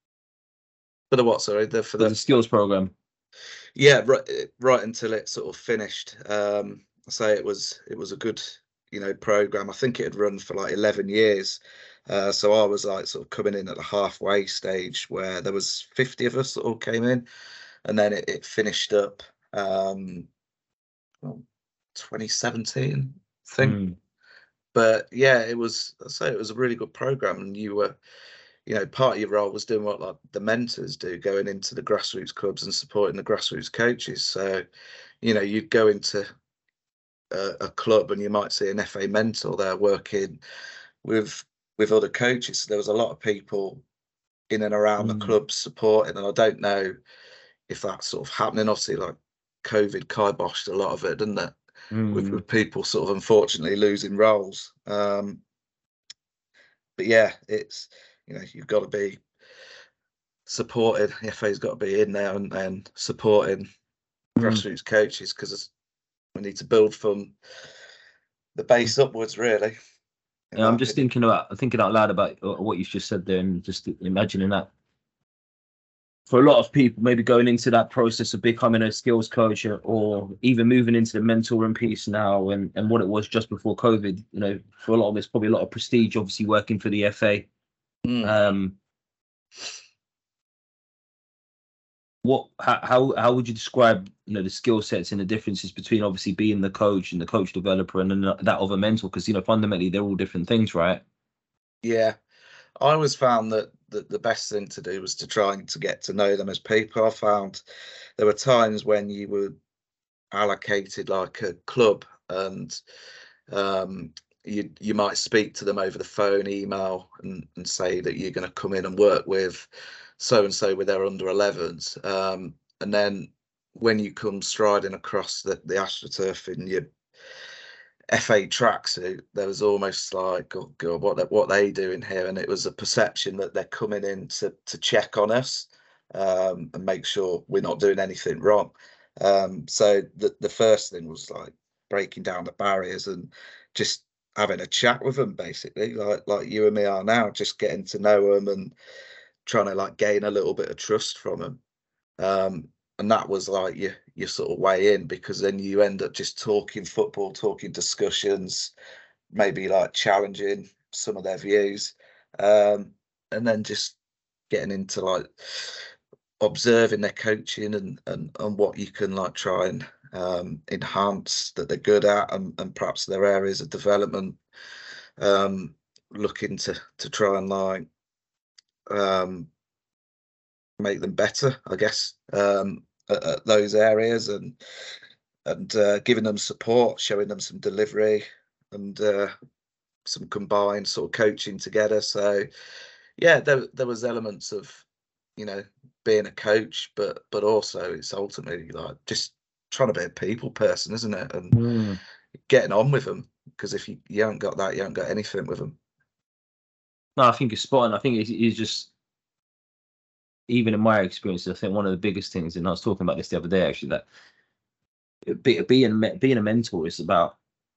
For the what? Sorry, the for The the skills program. Yeah, right, right until it sort of finished. Um, I say it was it was a good, you know, program. I think it had run for like eleven years. Uh, so I was like sort of coming in at the halfway stage where there was fifty of us that all came in, and then it, it finished up um, well, twenty seventeen, I think. Mm. But yeah, it was, I say it was a really good program, and you were, you know, part of your role was doing what, like, the mentors do, going into the grassroots clubs and supporting the grassroots coaches. So, you know, you'd go into a, a club and you might see an F A mentor there working with with other coaches. So there was a lot of people in and around Mm. the club supporting, and I don't know if that's sort of happening. Obviously, like, COVID kiboshed a lot of it, didn't it? Mm. With, with people sort of unfortunately losing roles. Um, but yeah, it's, you know, you've got to be supported. The F A's got to be in there and, and supporting Mm. grassroots coaches, because we need to build from the base upwards, really. Yeah, I'm just thinking about thinking out loud about what you've just said there, and just imagining that for a lot of people, maybe going into that process of becoming a skills coach or even moving into the mentoring piece now and, and what it was just before COVID, you know, for a lot of it's probably a lot of prestige, obviously working for the F A. Mm. Um, what, how, how, how would you describe, you know, the skill sets and the differences between obviously being the coach and the coach developer and then that of a mentor? Because, you know, fundamentally they're all different things, right? Yeah. I always found that the, the best thing to do was to try and to get to know them as people. I found there were times when you were allocated like a club and um, you you might speak to them over the phone, email, and, and say that you're going to come in and work with so and so with their under elevens. Um, and then when you come striding across the, the AstroTurf in your F A tracksuit, there was almost like, oh God, what they, what they doing here? And it was a perception that they're coming in to to check on us um, and make sure we're not doing anything wrong. Um, so the the first thing was like breaking down the barriers and just having a chat with them, basically, like like you and me are now, just getting to know them and trying to like gain a little bit of trust from them. Um, and that was like your your sort of way in, because then you end up just talking football, talking discussions, maybe like challenging some of their views, um, and then just getting into like observing their coaching and and, and what you can like try and um, enhance that they're good at, and, and perhaps their areas of development, um, looking to to try and like um, make them better, I guess, um, at, at those areas, and and uh, giving them support, showing them some delivery, and uh, some combined sort of coaching together. So yeah, there there was elements of, you know, being a coach, but but also it's ultimately like just trying to be a people person, isn't it? And Mm. getting on with them, because if you, you haven't got that, you haven't got anything with them. No, I think it's spot on. I think it's, it's just, even in my experience, I think one of the biggest things, and I was talking about this the other day actually, that be, being being a mentor is about,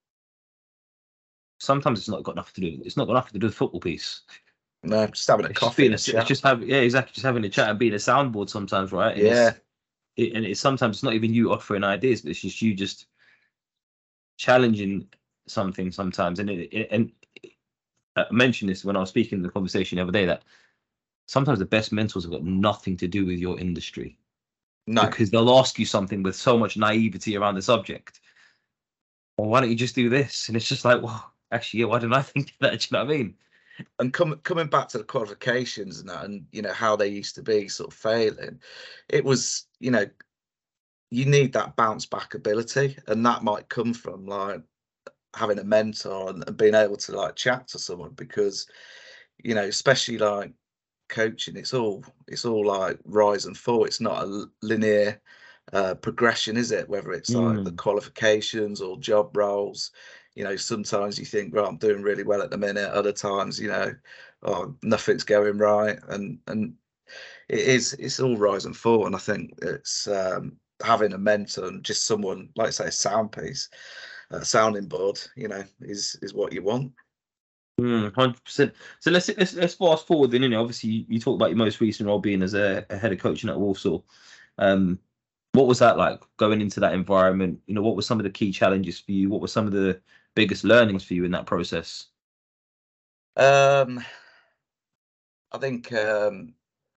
sometimes it's not got nothing to do. It's not got nothing to do with the football piece. No, just having a It's just coffee. being and a, a it's just having, yeah, exactly, just having a chat and being a soundboard sometimes, right? And yeah, it's, it, and it's sometimes it's not even you offering ideas, but it's just you just challenging something sometimes. And it, it, and I mentioned this when I was speaking in the conversation the other day, that sometimes the best mentors have got nothing to do with your industry. no, Because they'll ask you something with so much naivety around the subject. Well, why don't you just do this? And it's just like, well, actually, yeah, why didn't I think of that? Do you know what I mean? and coming coming back to the qualifications and that, and you know how they used to be sort of failing, it was, you know, you need that bounce back ability, and that might come from like having a mentor and, and being able to like chat to someone, because, you know, especially like coaching, it's all it's all like rise and fall. It's not a linear uh, progression, is it? Whether it's like the Mm. qualifications or job roles, you know, sometimes you think, right, I'm doing really well at the minute. Other times, you know, oh, nothing's going right, and and it is it's all rise and fall. And I think it's um, having a mentor and just someone, like say, a sound piece, a sounding board, you know, is is what you want. Mm, one hundred percent. So let's let's let's fast forward then. You know, obviously you, you talk about your most recent role being as a, a head of coaching at Walsall. Um, what was that like going into that environment? You know, what were some of the key challenges for you? What were some of the biggest learnings for you in that process? Um, I think um,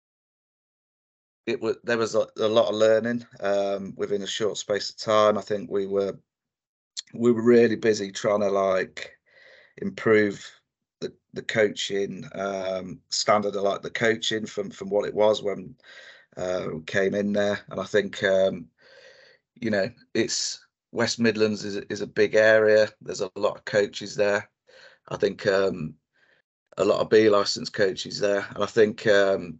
it was there was a, a lot of learning um, within a short space of time. I think we were we were really busy trying to like improve the the coaching um, standard of like the coaching from from what it was when uh, we came in there. And I think um, you know, it's West Midlands is is a big area. There's a lot of coaches there. I think um, a lot of B licensed coaches there, and I think um,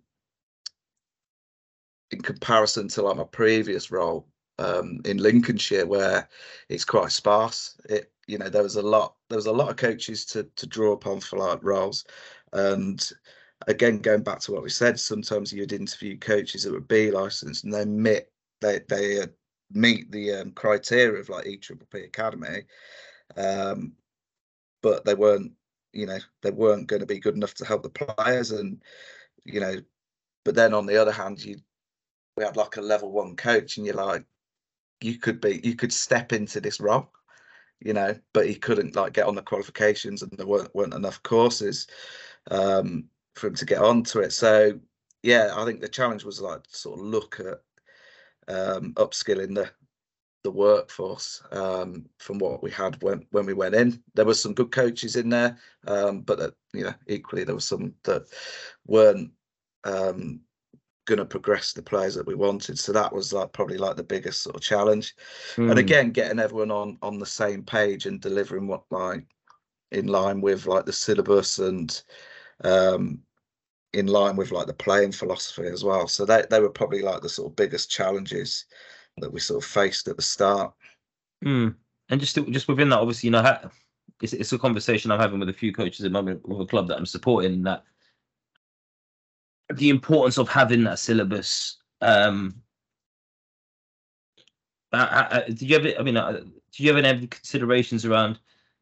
in comparison to like my previous role um, in Lincolnshire, where it's quite sparse, it you know there was a lot there was a lot of coaches to to draw upon for like roles. And again, going back to what we said, sometimes you'd interview coaches that were B licensed and they meet they they uh, meet the um, criteria of like E Triple P Academy, um, but they weren't you know they weren't going to be good enough to help the players. And you know but then on the other hand, you we had like a level one coach, and you're like, you could be, you could step into this role, you know, but he couldn't like get on the qualifications, and there weren't, weren't enough courses um, for him to get onto it. So yeah, I think the challenge was like to sort of look at um, upskilling the the workforce um, from what we had when when we went in. There was some good coaches in there, um, but that, you know, equally there was some that weren't um, going to progress the players that we wanted. So that was like probably like the biggest sort of challenge. Mm. And again, getting everyone on on the same page and delivering what like in line with like the syllabus and um, in line with like the playing philosophy as well. So they they were probably like the sort of biggest challenges that we sort of faced at the start. Mm. And just just within that, obviously, you know, it's it's a conversation I'm having with a few coaches at the moment with a club that I'm supporting, that the importance of having that syllabus. Um, uh, uh, did you ever? I mean, uh, did you ever have any considerations around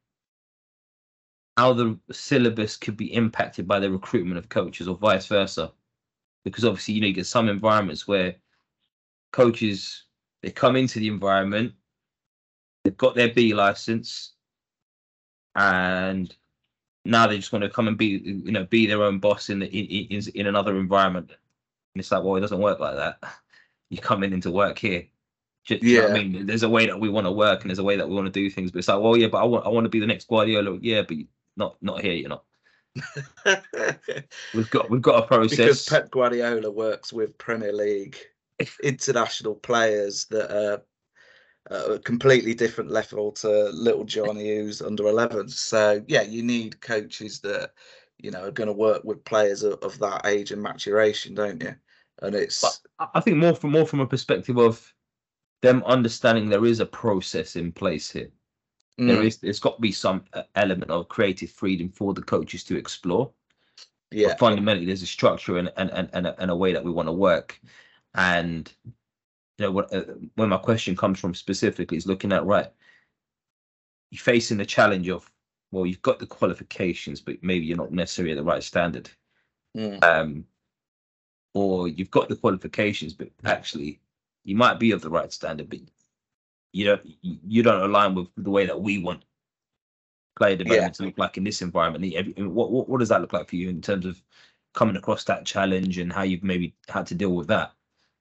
how the syllabus could be impacted by the recruitment of coaches, or vice versa? Because obviously, you know, you get some environments where coaches, they come into the environment, they've got their B license, and now they just want to come and be, you know, be their own boss in the in, in, in another environment. And it's like, well, it doesn't work like that. You're coming into work here. Do you yeah. know what I mean? There's a way that we want to work, and there's a way that we want to do things. But it's like, well, yeah, but I want I want to be the next Guardiola. Yeah, but not not here. You're not. we've got we've got a process, because Pep Guardiola works with Premier League international players that are uh, a completely different level to little Johnny who's under eleven. So yeah, you need coaches that, you know, are going to work with players of, of that age and maturation, don't you? And it's but I think more from more from a perspective of them understanding there is a process in place here. Mm. There is there's got to be some element of creative freedom for the coaches to explore. Yeah. But fundamentally, there's a structure and and and and a, and a way that we want to work. And you know, what, uh, where my question comes from specifically is looking at, right, you're facing the challenge of, well, you've got the qualifications, but maybe you're not necessarily at the right standard. Mm. Um, or you've got the qualifications, but actually you might be of the right standard, but you don't you don't align with the way that we want player development yeah. to look like in this environment. What, what what does that look like for you in terms of coming across that challenge and how you've maybe had to deal with that?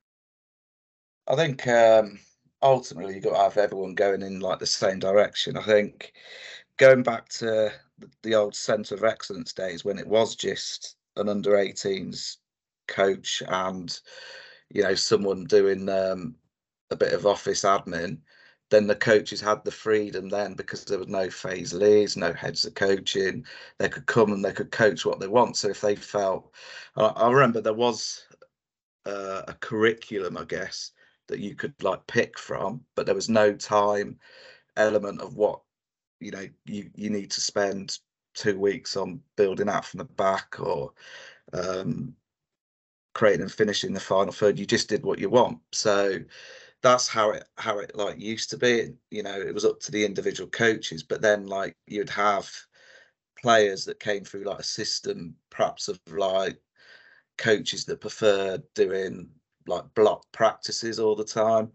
I think um, ultimately you've got to have everyone going in like the same direction. I think going back to the old Centre of Excellence days when it was just an under eighteens coach and, you know, someone doing um, a bit of office admin, then the coaches had the freedom then, because there was no phase leads, no heads of coaching. They could come and they could coach what they want. So if they felt, I, I remember there was uh, a curriculum, I guess, that you could like pick from, but there was no time element of what, you know, you, you need to spend two weeks on building out from the back or um, creating and finishing the final third. You just did what you want. So that's how it how it like used to be. You know, it was up to the individual coaches, but then like you'd have players that came through like a system, perhaps of like coaches that preferred doing like block practices all the time,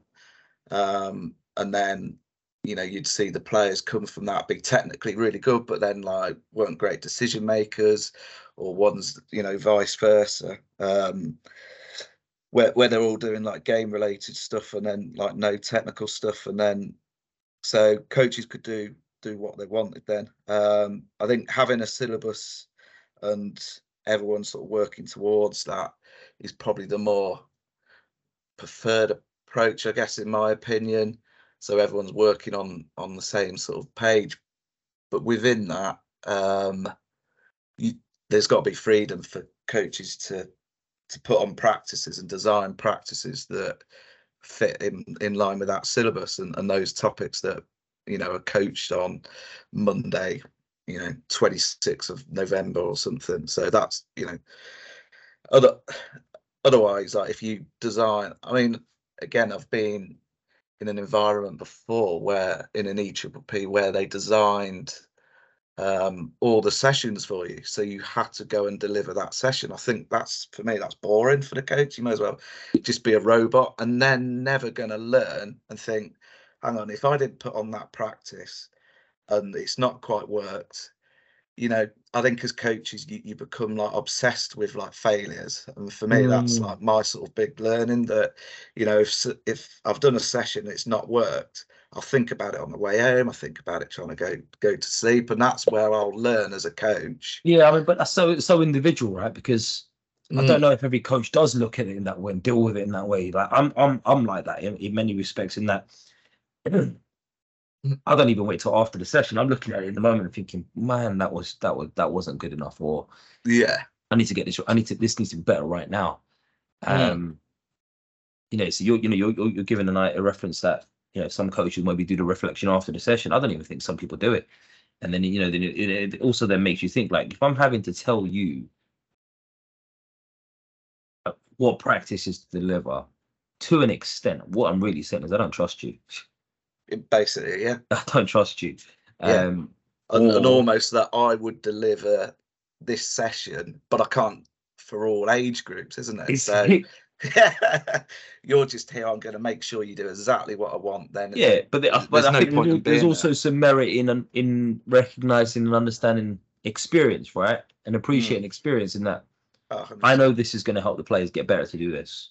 um, and then, you know, you'd see the players come from that, be technically really good, but then like weren't great decision makers, or ones, you know, vice versa. Um, Where, where they're all doing like game related stuff and then like no technical stuff, and then so coaches could do do what they wanted then. Um, I think having a syllabus and everyone sort of working towards that is probably the more preferred approach, I guess, in my opinion. So everyone's working on on the same sort of page, but within that, um, you, there's got to be freedom for coaches to. to put on practices and design practices that fit in, in line with that syllabus and, and those topics that, you know, are coached on Monday, you know, twenty-sixth of November or something. So that's, you know, other otherwise, like if you design, I mean, again, I've been in an environment before where in an E P P where they designed um, all the sessions for you. So you had to go and deliver that session. I think that's, for me, that's boring for the coach. You might as well just be a robot, and then never going to learn and think, hang on, if I didn't put on that practice and it's not quite worked, you know, I think as coaches, you, you become like obsessed with like failures. And for me, mm. that's like my sort of big learning, that, you know, if if I've done a session, it's not worked, I'll think about it on the way home. I think about it trying to go go to sleep, and that's where I'll learn as a coach. Yeah, I mean, but that's so so individual, right? Because mm. I don't know if every coach does look at it in that way and deal with it in that way. Like I'm I'm I'm like that in, in many respects. In that, I don't even wait till after the session. I'm looking at it in the moment and thinking, man, that was that was that wasn't good enough, or yeah, I need to get this. I need to. This needs to be better right now. Mm. Um, you know, so you're you know you're you're giving a, a reference that, you know, some coaches maybe do the reflection after the session. I don't even think some people do it. And then, you know, then it, it also then makes you think, like, if I'm having to tell you what practices to deliver, to an extent, what I'm really saying is I don't trust you. Basically, yeah. I don't trust you. Yeah. Um, and, or, and almost that I would deliver this session, but I can't for all age groups, isn't it? So you're just here, I'm going to make sure you do exactly what I want then. Yeah, but, the, but there's I no think point there's, in there's being also there. some merit in in recognizing and understanding experience, right? And appreciating mm. experience in that. Oh, I know this is going to help the players get better to do this.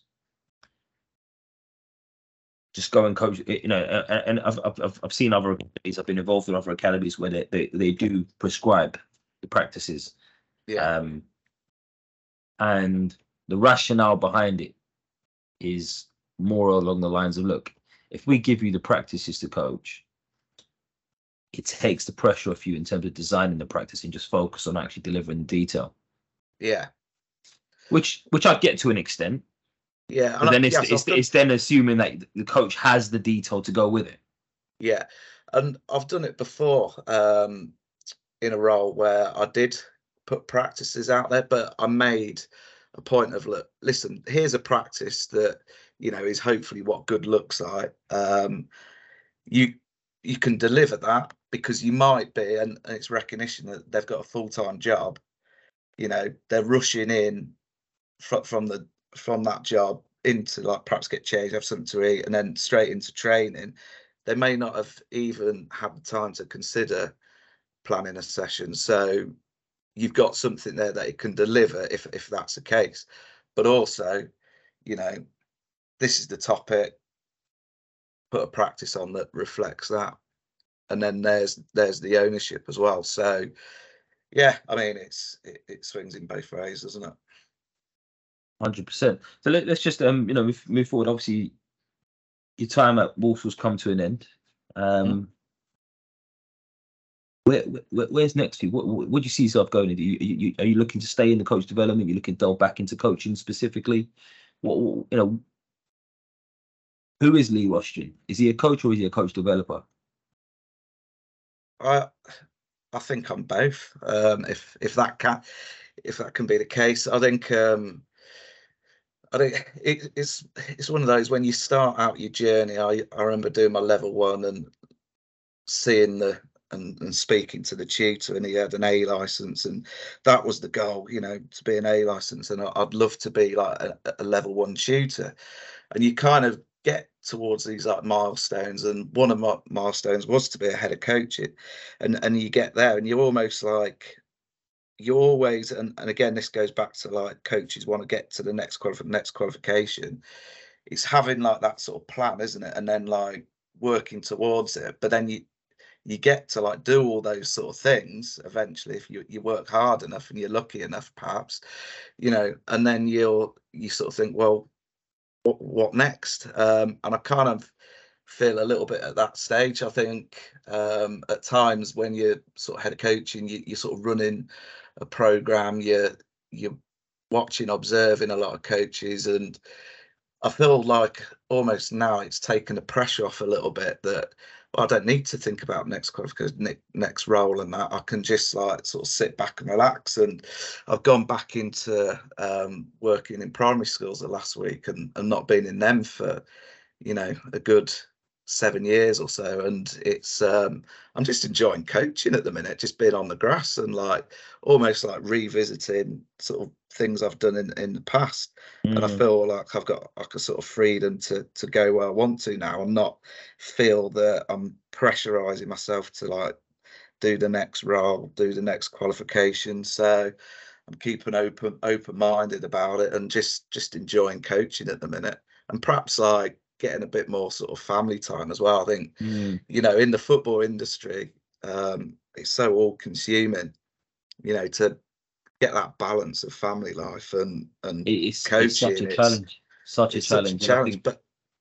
Just go and coach, you know, and I've I've I've seen other academies, I've been involved in other academies where they they, they do prescribe the practices. Yeah. Um, and the rationale behind it is more along the lines of, look, if we give you the practices to coach, it takes the pressure off you in terms of designing the practice and just focus on actually delivering the detail. Yeah. Which which I get to an extent. Yeah. But then I, it's, yes, it's, it's then assuming that the coach has the detail to go with it. Yeah. And I've done it before um, in a role where I did put practices out there, but I made a point of, look, listen, here's a practice that, you know, is hopefully what good looks like. Um, you you can deliver that because you might be, and, and it's recognition that they've got a full-time job. You know, they're rushing in from, from the from that job into, like, perhaps get changed, have something to eat, and then straight into training. They may not have even had the time to consider planning a session. So you've got something there that it can deliver if if that's the case. But also, you know, this is the topic, put a practice on that reflects that. And then there's there's the ownership as well. So yeah, I mean, it's it, it swings in both ways, doesn't it? one hundred percent. So let, let's just um you know move, move forward. Obviously, your time at Walsall's come to an end. Um, mm. where, where where's next for you? What, what, what do you see yourself going into? You, you, are you looking to stay in the coach development? Are you looking to delve back into coaching specifically? What, what you know? Who is Lee Rushton? Is he a coach or is he a coach developer? I I think I'm both. Um, if if that can if that can be the case, I think. Um, I think it, it's it's one of those, when you start out your journey. I, I remember doing my level one and seeing the and, and speaking to the tutor, and he had an A license, and that was the goal, you know, to be an A license. And I'd love to be like a, a level one tutor. And you kind of get towards these like milestones, and one of my milestones was to be a head of coaching, and and you get there, and you're almost like. You always, and, and again, this goes back to, like, coaches want to get to the next qualif- next qualification. It's having like that sort of plan, isn't it? And then like working towards it. But then you you get to like do all those sort of things eventually if you, you work hard enough and you're lucky enough, perhaps, you know, and then you'll you sort of think, well, what, what next? Um, and I kind of feel a little bit at that stage. I think um, at times when you're sort of head of coaching, you, you're sort of running a program, you're you're watching, observing a lot of coaches, and I feel like almost now it's taken the pressure off a little bit, that well, I don't need to think about next qualification, next role, and that I can just like sort of sit back and relax. And I've gone back into um, working in primary schools the last week, and, and not been in them for, you know, a good seven years or so, and it's um I'm just enjoying coaching at the minute, just being on the grass and like almost like revisiting sort of things I've done in, in the past. Mm. And I feel like I've got like a sort of freedom to to go where I want to now and not feel that I'm pressurizing myself to like do the next role, do the next qualification. So I'm keeping open open minded about it and just just enjoying coaching at the minute, and perhaps like getting a bit more sort of family time as well. I think mm. you know, in the football industry, um it's so all consuming, you know, to get that balance of family life and and it's, coaching. It's such a it's, challenge such a it's challenge, such a challenge. But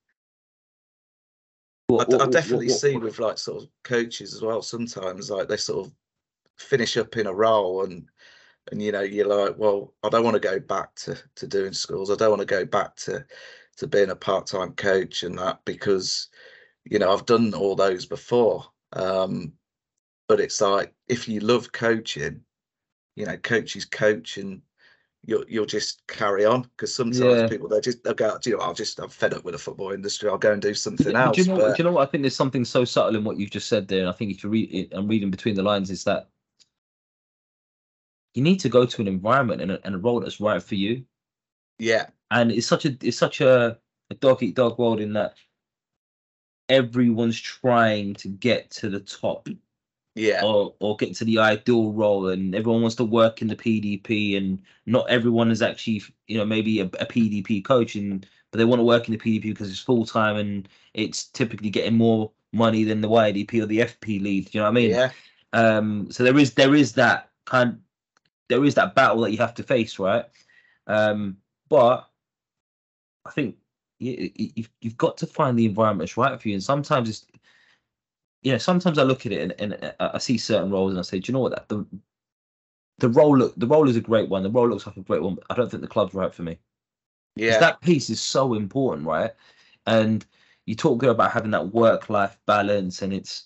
what, I, what, I definitely what, what, see what, with like sort of coaches as well, sometimes like they sort of finish up in a role and and you know, you're like, well, I don't want to go back to to doing schools, I don't want to go back to to being a part-time coach and that, because you know, I've done all those before. Um but it's like, if you love coaching, you know, coaches coach and you'll you'll just carry on, because sometimes yeah. people, they just they'll go, do you know, I'll just I'm fed up with the football industry, I'll go and do something but, else. Do you know? But... Do you know what? I think there's something so subtle in what you've just said there, and I think if you read it, I'm reading between the lines, is that you need to go to an environment and a, and a role that's right for you. Yeah, and it's such a it's such a, a dog eat dog world, in that everyone's trying to get to the top. Yeah, or or get to the ideal role, and everyone wants to work in the P D P, and not everyone is actually, you know, maybe a, a P D P coach, and but they want to work in the P D P because it's full time and it's typically getting more money than the Y D P or the F P lead. You know what I mean? Yeah. Um. So there is there is that kind, there is that battle that you have to face, right? Um. But I think you, you've you've got to find the environment that's right for you, and sometimes it's. Yeah, sometimes I look at it and, and I see certain roles and I say, do you know what? That the the role look the role is a great one. The role looks like a great one, but I don't think the club's right for me. Yeah, that piece is so important, right? And you talk about having that work-life balance, and it's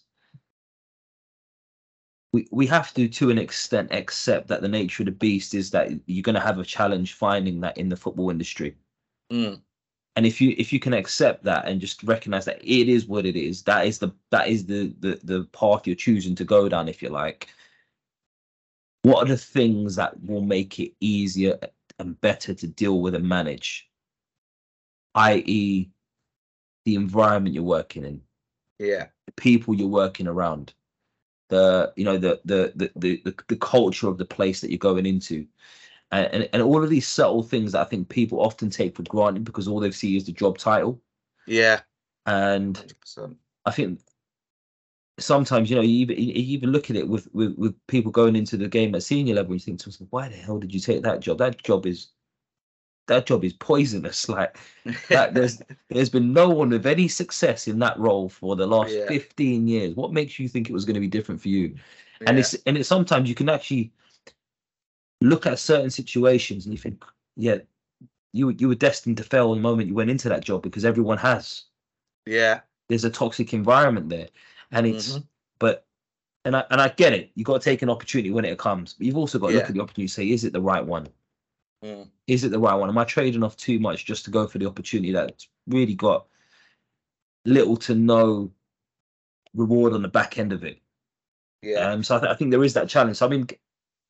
we we have to, to an extent, accept that the nature of the beast is that you're going to have a challenge finding that in the football industry. Mm. And if you if you can accept that and just recognize that it is what it is, that is the that is the the the path you're choosing to go down, if you like. What are the things that will make it easier and better to deal with and manage? that is, the environment you're working in, yeah, the people you're working around, the you know the the the the the, the culture of the place that you're going into. And, and and all of these subtle things that I think people often take for granted because all they see is the job title. Yeah. And one hundred percent. I think sometimes, you know, you even, you even look at it with, with, with people going into the game at senior level, you think to yourself, why the hell did you take that job? That job is that job is poisonous. Like that, there's there's been no one with any success in that role for the last yeah. fifteen years. What makes you think it was going to be different for you? Yeah. And it's and it's sometimes you can actually look at certain situations and you think, yeah, you you were destined to fail the moment you went into that job, because everyone has. Yeah. There's a toxic environment there. And it's mm-hmm. but and I and I get it. You've got to take an opportunity when it comes. But you've also got to yeah. look at the opportunity and say, is it the right one? Mm. Is it the right one? Am I trading off too much just to go for the opportunity that's really got little to no reward on the back end of it? Yeah. Um, so I, th- I think there is that challenge. So, I mean,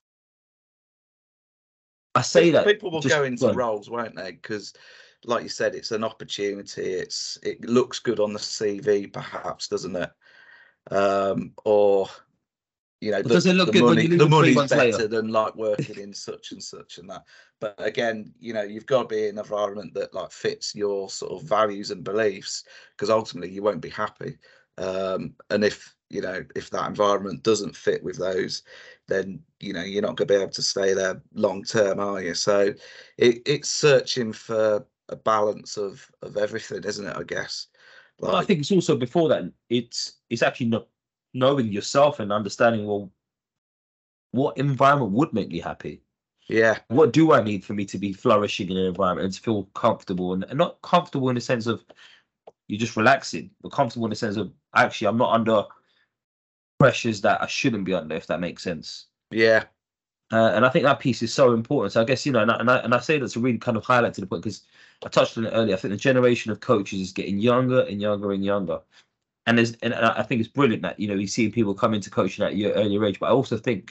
I say that people will just, go into well, roles, won't they? Because, like you said, it's an opportunity. It's it looks good on the C V, perhaps, doesn't it? Um, or you know, the, does it look good money, when you leave the money's three months better later? Than like working in such and such and that. But again, you know, you've got to be in an environment that like fits your sort of values and beliefs, because ultimately you won't be happy. Um, and if you know if that environment doesn't fit with those, then you know you're not going to be able to stay there long term, are you? So it, it's searching for a balance of of everything, isn't it? I guess. Like, well, I think it's also before that. It's it's actually not knowing yourself and understanding, well, what environment would make me happy? Yeah. What do I need for me to be flourishing in an environment and to feel comfortable, and, and not comfortable in the sense of you're just relaxing, but comfortable in the sense of actually I'm not under pressures that I shouldn't be under, if that makes sense. Yeah. Uh, and I think that piece is so important. So I guess, you know, and I, and I, and I say that to really kind of highlight to the point, because I touched on it earlier. I think the generation of coaches is getting younger and younger and younger. and there's and I think it's brilliant that, you know, you see people come into coaching at your earlier age, but I also think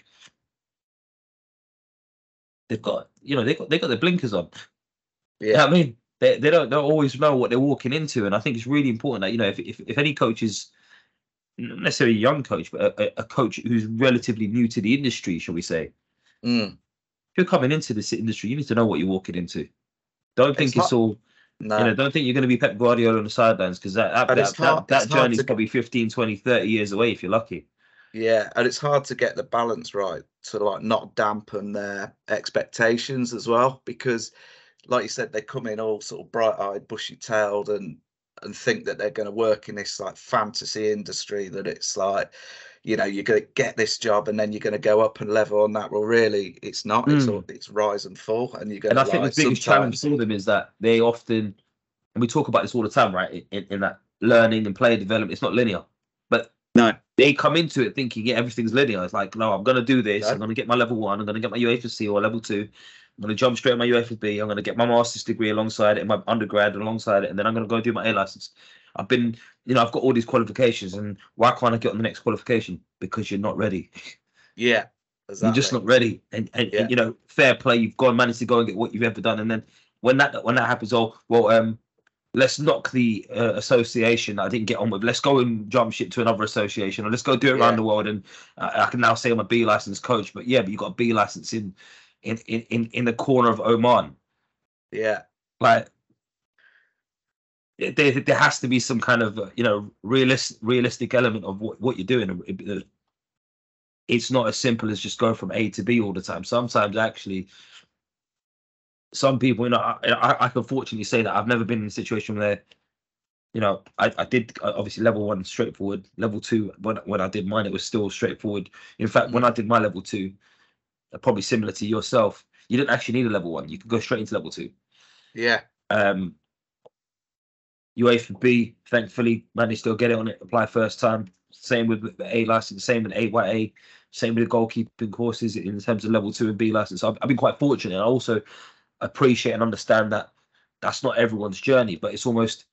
they've got, you know, they got they got their blinkers on. Yeah, You know what I mean, they they don't they don't always know what they're walking into, and I think it's really important that, you know, if if, if any coach is not necessarily a young coach, but a, a coach who's relatively new to the industry, shall we say, mm. if you're coming into this industry, you need to know what you're walking into. Don't think It's it's, not- all. no. You know, don't think you're going to be Pep Guardiola on the sidelines, because that that, And it's that, hard- that, it's that hard journey's to- probably fifteen, twenty, thirty years away if you're lucky. Yeah, and it's hard to get the balance right to like not dampen their expectations as well, because like you said, they come in all sort of bright-eyed, bushy-tailed, and and think that they're going to work in this like fantasy industry, that it's like, you know, you're going to get this job and then you're going to go up and level on that. Well, really, it's not. It's Mm. all, it's rise and fall, and you're going And to I think like, the biggest challenge sometimes- for them is that they often, and we talk about this all the time, right? In, in that learning and player development, it's not linear. But No. they come into it thinking, yeah, everything's linear. It's like, no, I'm going to do this. No. I'm going to get my level one. I'm going to get my U A F C or level two. I'm going to jump straight on my U A F B. I'm going to get my master's degree alongside it, and my undergrad alongside it, and then I'm going to go do my A license. I've been, you know, I've got all these qualifications, and why can't I get on the next qualification? Because you're not ready. Yeah, exactly. You're just not ready, and, and, Yeah. and you know, fair play. You've gone managed to go and get what you've ever done, and then when that when that happens, oh well, um, let's knock the uh, association that I didn't get on with. Let's go and jump ship to another association, or let's go do it around Yeah. the world. And uh, I can now say I'm a B licensed coach, but yeah, but you got a B license in in in in, in the corner of Oman. Yeah, Like, there there has to be some kind of uh, you know realistic realistic element of what what you're doing. It- It's not as simple as just going from A to B all the time. Sometimes actually, some people, you know, I, I, I can fortunately say that I've never been in a situation where, you know, I, I did uh, obviously level one straightforward, level two when when I did mine, it was still straightforward. In fact, when I did my level two, uh, probably similar to yourself, you didn't actually need a level one. You could go straight into level two. yeah, Um, U A F B, thankfully, managed to get it on it, apply first time. Same with the A license, same with A Y A, same with the goalkeeping courses in terms of level two and B license. I've, I've been quite fortunate. I also appreciate and understand that that's not everyone's journey, but it's almost,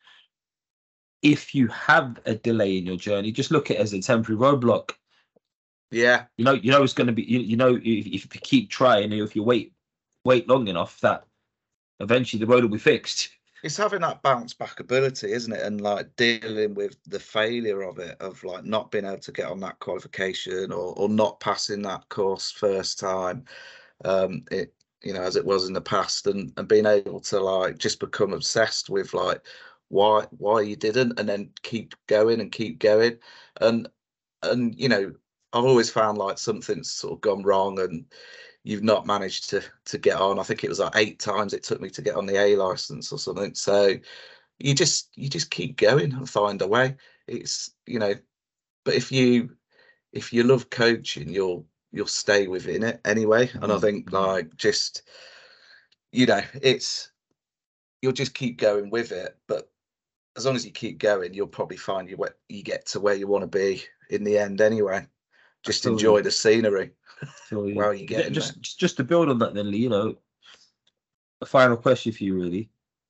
if you have a delay in your journey, just look at it as a temporary roadblock. yeah, You know, you know it's going to be. You, you know, if, if you keep trying, if you wait, wait long enough, that eventually the road will be fixed. it's having that bounce back ability, isn't it? And like dealing with the failure of it, of like not being able to get on that qualification, or or not passing that course first time, um, it you know, as it was in the past, and and being able to like just become obsessed with like why why you didn't, and then keep going and keep going, and and you know, I've always found like something's sort of gone wrong, and you've not managed to to get on. I think it was like eight times it took me to get on the A license or something. So you just you just keep going and find a way. It's, you know, but if you if you love coaching, you'll you'll stay within it anyway. And I think like just, you know, it's, you'll just keep going with it. But as long as you keep going, you'll probably find you where you get to where you want to be in the end anyway. Just Absolutely. enjoy the scenery. So, yeah. Well, you get in just, just just to build on that, then, Lee, you know, a final question for you, really.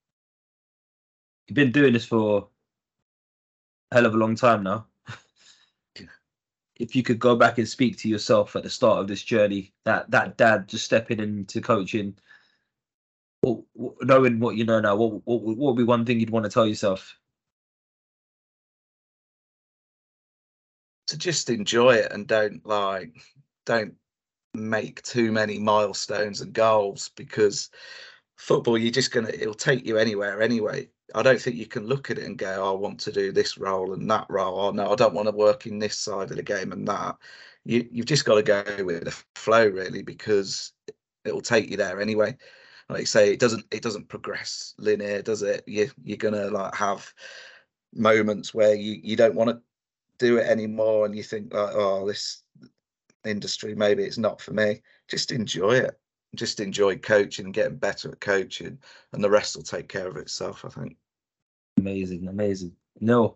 You've been doing this for a hell of a long time now. If you could go back and speak to yourself at the start of this journey, that that dad just stepping into coaching, what, what, knowing what you know now, what, what what would be one thing you'd want to tell yourself? To just enjoy it, and don't like don't make too many milestones and goals, because football, you're just gonna it'll take you anywhere anyway. I don't think you can look at it and go, oh, I want to do this role and that role. Oh no, I don't want to work in this side of the game and that. You you've just got to go with the flow, really, because it'll take you there anyway. Like you say, it doesn't it doesn't progress linear, does it? You you're gonna like have moments where you you don't want to do it anymore, and you think like, oh, this industry, maybe it's not for me. Just enjoy it. Just enjoy coaching and getting better at coaching, and the rest will take care of itself, I think. Amazing, amazing. No,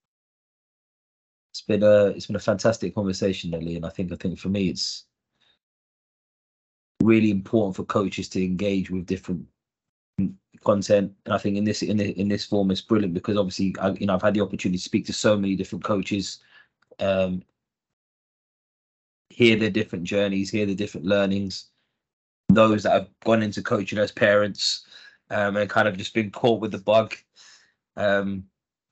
it's been a it's been a fantastic conversation, Lee, and I think I think for me it's really important for coaches to engage with different content, and I think in this in the, in this form it's brilliant because obviously I, you know I've had the opportunity to speak to so many different coaches, um, hear their different journeys, hear the different learnings, those that have gone into coaching as parents, um, and kind of just been caught with the bug. Um,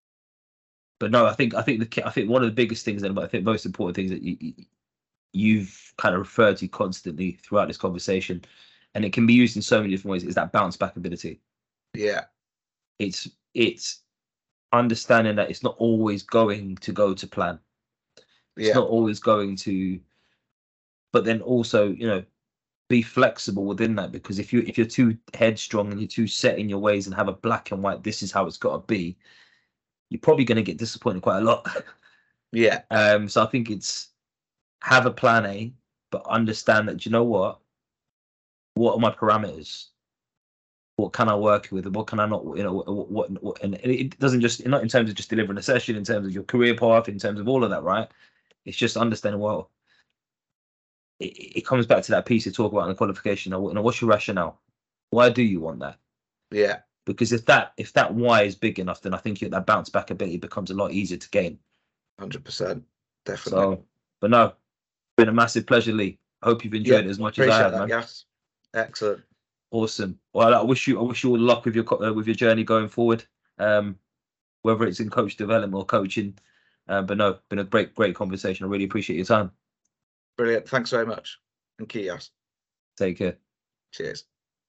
but no, I think I think the I think one of the biggest things, and I think most important things that you, you've kind of referred to constantly throughout this conversation, and it can be used in so many different ways, is that bounce back ability. Yeah, it's it's understanding that it's not always going to go to plan. It's yeah, not always going to, but then also, you know, be flexible within that, because if you if you're too headstrong and you're too set in your ways and have a black and white, this is how it's got to be, you're probably going to get disappointed quite a lot. yeah. Um. So I think it's have a plan A, but understand that, you know what, what are my parameters? What can I work with? What can I not? You know, what, what, what and it doesn't just, not in terms of just delivering a session, in terms of your career path, in terms of all of that, right? It's just understanding, well, it, it comes back to that piece you talk about in the qualification. You know, what's your rationale? Why do you want that? Yeah. Because if that if that why is big enough, then I think that bounce back ability becomes a lot easier to gain. one hundred percent. Definitely. So, but no, it's been a massive pleasure, Lee. I hope you've enjoyed yeah, it as much as I have, that, man. Yes. Excellent. Awesome. Well, I wish you I wish you all the luck with your uh, with your journey going forward, um, whether it's in coach development or coaching. Uh, but no, been a great great conversation. I really appreciate your time. Brilliant. Thanks very much. Thank you, Yas. Take care. Cheers.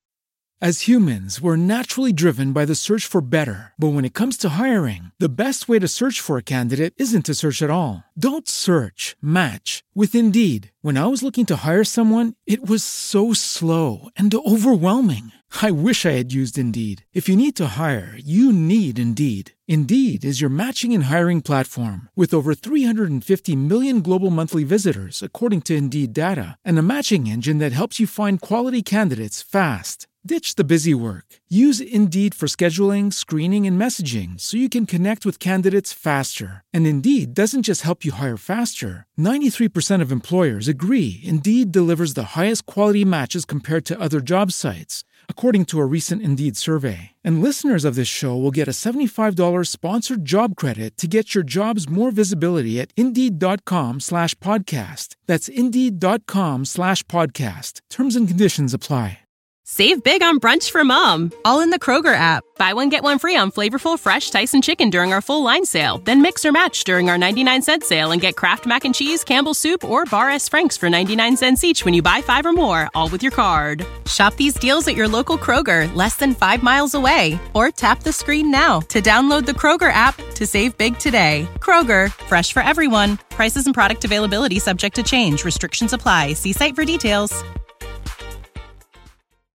As humans, we're naturally driven by the search for better. But when it comes to hiring, the best way to search for a candidate isn't to search at all. Don't search, match with Indeed. When I was looking to hire someone, it was so slow and overwhelming. I wish I had used Indeed. If you need to hire, you need Indeed. Indeed is your matching and hiring platform with over three hundred fifty million global monthly visitors, according to Indeed data, and a matching engine that helps you find quality candidates fast. Ditch the busy work. Use Indeed for scheduling, screening, and messaging so you can connect with candidates faster. And Indeed doesn't just help you hire faster. ninety-three percent of employers agree Indeed delivers the highest quality matches compared to other job sites, according to a recent Indeed survey. And listeners of this show will get a seventy-five dollars sponsored job credit to get your jobs more visibility at Indeed.com slash podcast. That's Indeed.com slash podcast. Terms and conditions apply. Save big on brunch for mom, all in the Kroger app. Buy one, get one free on flavorful, fresh Tyson chicken during our full line sale. Then mix or match during our ninety-nine cent sale and get Kraft Mac and Cheese, Campbell's Soup, or Bar S. Frank's for ninety-nine cents each when you buy five or more, all with your card. Shop these deals at your local Kroger, less than five miles away. Or tap the screen now to download the Kroger app to save big today. Kroger, fresh for everyone. Prices and product availability subject to change. Restrictions apply. See site for details.